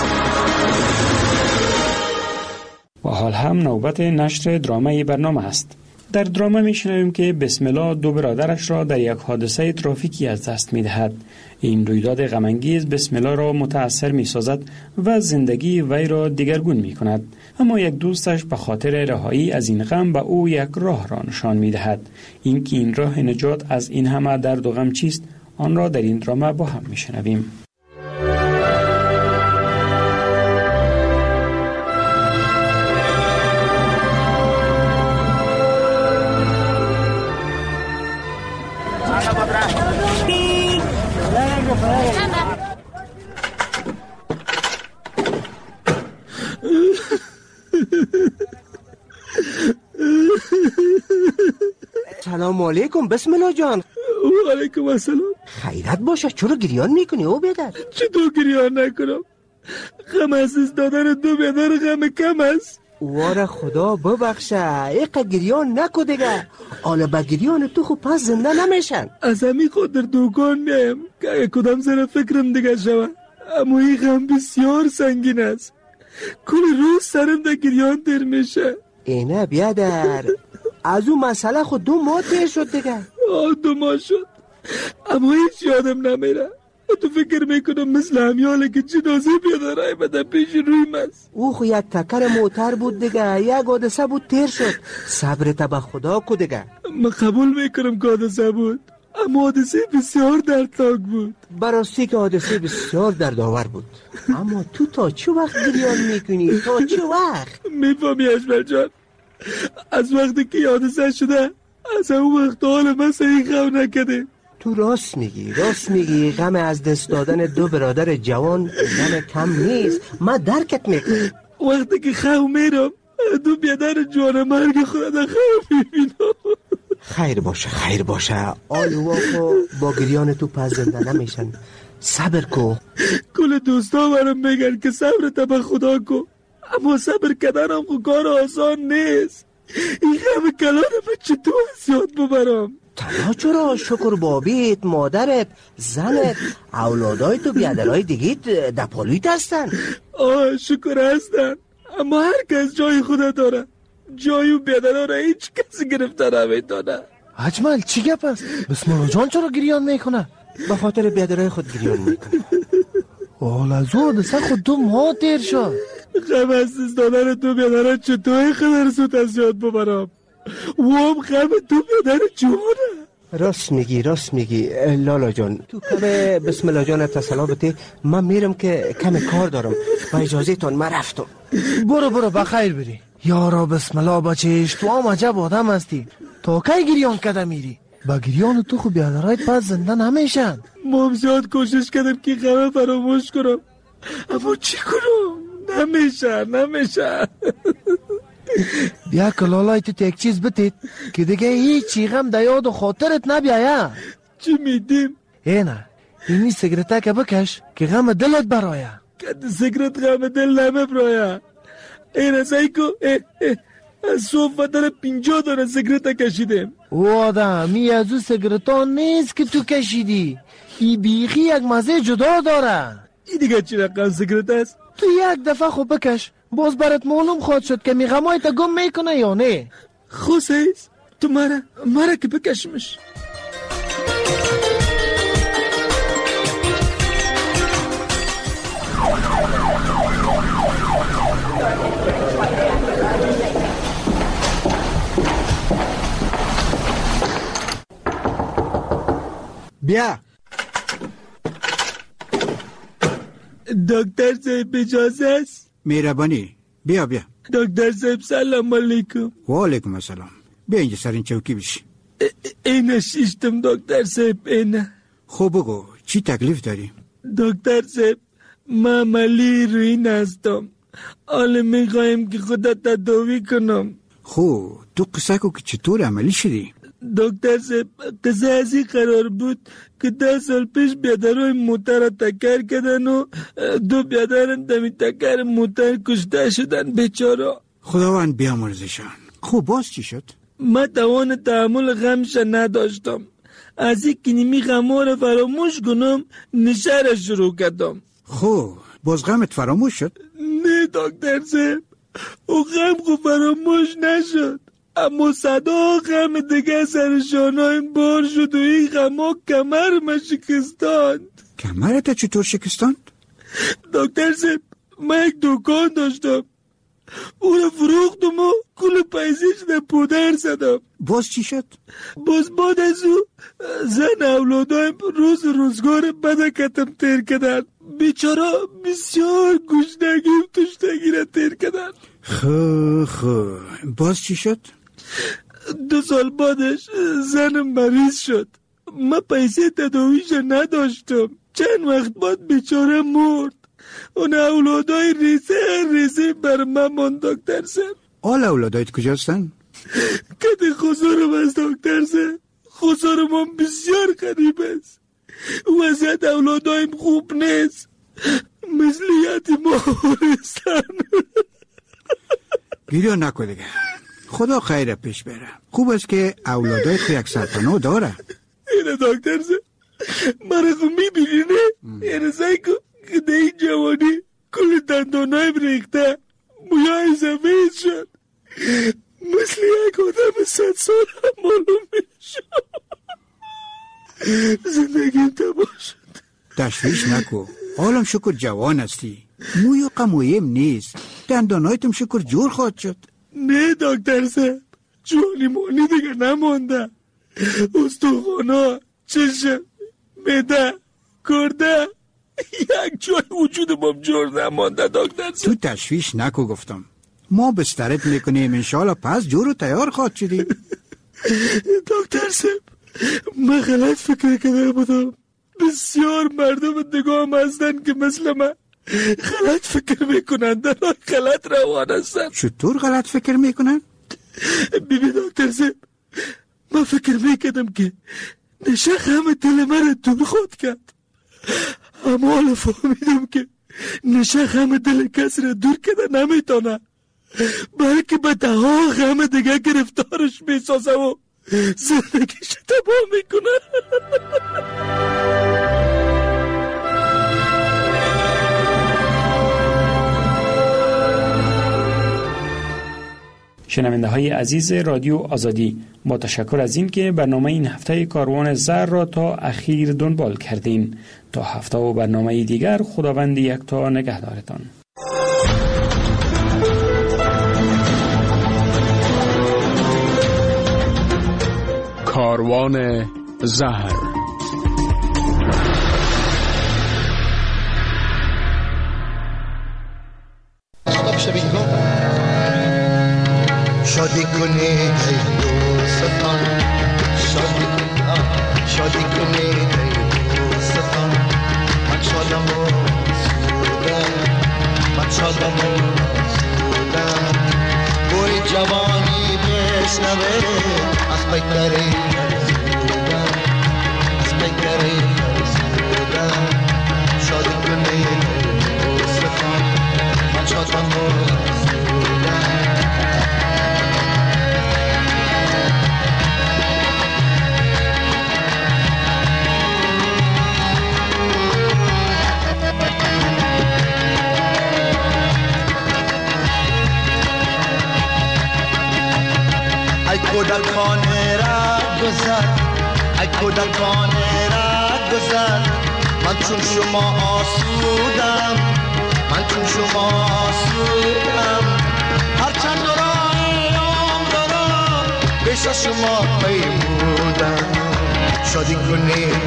و حال هم نوبت نشر درامه برنامه است. در درامه میشنویم که بسم الله دو برادرش را در یک حادثه ترافیکی از دست میدهد. این رویداد غم‌انگیز بسم الله را متأثر میسازد و زندگی وی را دگرگون میکند، اما یک دوستش به خاطر رهایی از این غم به او یک راه را نشان میدهد. اینکه این راه نجات از این همه درد و غم چیست، آن را در این درامه با هم میشنویم. سلام علیکم بسم الله جان. و علیکم السلام. خیرت باشه، چرا گریان میکنی او بیادر؟ چطور گریان نکنم؟ غم از دادن دو بیادر غم کم است. واره خدا ببخشه، ایقا گریان نکو دیگه. حالا با گریان تو خوب پس زنده نمیشن. از همی خود در دوکان میم که اگه کدام سر فکرم دیگه شوه، اما این غم بسیار سنگین است. کل روز سرم در گریان در میشه. اینه بیادر، از اون مسئله خود 2 ماه تیر شد دیگه. 2 ماه شد، اما هیچ یادم نمیره. تو فکر میکنم مثل همیاله که جنازه بیادرهای بده پیش رویم است. او خو یک تکر موتر بود دیگه، یک حادثه بود تیر شد. صبرت به خدا کو دیگه. من قبول میکنم که حادثه بود، اما حادثه بسیار دردناک بود. براستی که حادثه بسیار دردآور بود. اما تو تا چه وقت گریان میکنی؟ تا چه وقت؟ میفهمی اجمل جان، از وقتی که حادثه شده از اون وقت حال من صحیح غم نکده. تو راست میگی غم از دست دادن 2 برادر جوان غم کم نیست. من درکت میکنم. وقتی که خواه میرم 2 بیادر جوان مرگ خود در خواه میبینم. خیر باشه آلو خو با گریان تو پس زنده نمیشن. صبر کو. کل دوستا برم میگن که صبر تا به خدا کو، اما صبر کردنم خو کار آسان نیست. این غم کلان من چطور زیاد ببرم؟ تنها چرا؟ شکر بابیت، مادرت، زنت، اولادای تو بیادرهای دیگیت دپالویت هستن. شکر هستن، اما هر کس جای خود داره. جای و بیادرها را هیچ کسی گرفته نمیتونه. اجمل چی گپ است؟ بسم الله جان چرا گریان میکنه؟ به خاطر بیادرهای خود گریان میکنه. حال از او حادثه خود 2 ماه تیر شد. غم از دست دادن 2 بیادرها چطور خبر زود از یاد ببرم؟ وام غم 2 بیادر جوانه. راست میگی لالا جان. تو کم بسم الله جان تسلا بده. من میرم که کم کار دارم. با اجازه تان من رفتم. برو بخیر بری. یارا بسم الله بچهش، تو هم عجب آدم هستی. تا کی گریان کده میری؟ با گریان تو خوب بیادرهای پس زنده نمیشن. ما هم زیاد کوشش کردم که غم فراموش کنم، اما چی کنم؟ نمیشه. بیا کلالای تو یک چیز بتید که دیگه هیچی غم در یاد و خاطرت نبیایه. چی میدیم؟ اینه اینی سیگرته که بکش که غم دلت برایه. که سیگرت غم دل نمیبرایه. اینه سایکو از صوف در 50 دانه سیگرت کشیدیم. او آدم می از او سیگرتا نیست که تو کشیدی، ای بیخی یک مزه جدا داره. این دیگه چی رقم سیگرت است؟ تو یک دفعه خوب بکش باز برات معلوم خواهد شد که می غمای تا گم میکنه یا نه. خوسیز تو مرا که بکشمش. بیا دکتر صاحب اجازه است؟ مهربانی بیا. دکتر صاحب سلام علیکم. و علیکم السلام. بیا اینجا سر این چوکی بشی. اینه شیشتم دکتر صاحب اینه. خب بگو چی تکلیف داری؟ دکتر صاحب من عملی روین هستم. حالا میخوایم که خودت تداوی کنم. خب تو قصه کو که چطور عملی شدی؟ دکتر صاحب قصه ازی قرار بود که 10 سال پیش بیادرهای موتر را تکر کردن و 2 بیادرن دمی تکر موتر کشته شدن بیچارا. خداوند بیامرزشان. خب باز چی شد؟ من توان تحمل غمش نداشتم. از این کنیمی غمها را فراموش کنم نشه را شروع کردم. خب باز غمت فراموش شد؟ نه دکتر صاحب او غم خود فراموش نشد، اما صدا غم دیگه سر شانهایم بار شد و این غمها کمرم شکستاند. کمرت چطور شکستاند؟ دکتر صاحب من یک دکان داشتم، او را فروختم و کل پیسیش در پودر زدم. باز چی شد؟ باز بعد از او زن اولادایم روزگار بدکتم تیر کردن. بیچارا بسیار گشنگی و تشنگی را تیر کردن. خب باز چی شد؟ 2 سال بعدش زنم مریض شد. من پیسه تداویش نداشتم. چند وقت بعد بیچاره مرد. اون اولادای ریزه بر من ماند دکتر صاحب. آل اولادایت کجاستن؟ کده خسارم از دکتر صاحب. خسارم هم بسیار غریب است. وضعیت اولادایم خوب نیست، مثل یتیم‌هستن. گریه نکن دیگه، خدا خیر پیش بره. خوب است که اولادای تو یک سرپناه داره. اینه دکتر صاحب مرا خو میبینی نه؟ اینه سایکو که ده این جوانی کل دندانایم ریخته، مویای سفید شد، مثل یک آدم 100 سال هم معلوم میشد. زندگیم تباه شد. تشویش نکو، حالم شکر جوان هستی، موی و قمویم نیست، دندانایتم شکر جور خواهد شد. نه دکتر صاحب جوانی مانی دیگه نمانده. استخوانا، چشم، معده، گرده، یک جای وجودم جور نمانده دکتر صاحب. تو تشویش نکو گفتم، ما بسترت میکنیم انشالله پس جور و تیار خواهد شدی. دکتر صاحب من غلط فکر کرده بودم. بسیار مردم دیگه هم هستن که مثل من غلط فکر میکنن، در غلط روان هستن. چطور غلط فکر میکنن؟ ببین دکتر صاحب من فکر میکردم که نشه غم دل من دور خود کرد، اما حالا فهمیدم که نشه غم دل کس را دور کرده نمیتونه، بلکه به دها غم دیگه گرفتارش میسازه و زندگیش تباه میکنه. شنونده های عزیز رادیو آزادی، با تشکر از این که برنامه این هفته کاروان زر را تا اخیر دنبال کردین. تا هفته و برنامه دیگر خداوند یکتا نگهدارتان. کاروان زهر. شادی کنید ای دوستان، شادی کنید ای دوستان، من شادم و سودم، من شادم و سودم. جوانی بشنوه از پیکره از پیکره شادی کنه مصطفی من شادم ای کودکانه را گذر ای کودکانه را گذر من چون شما آسودم من چون شما آسودم هرچند راه عمرم پیش از شما پیمودم شادی کنید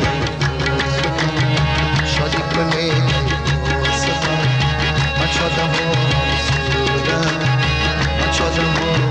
شادی کنید من شادم آسودم من شادم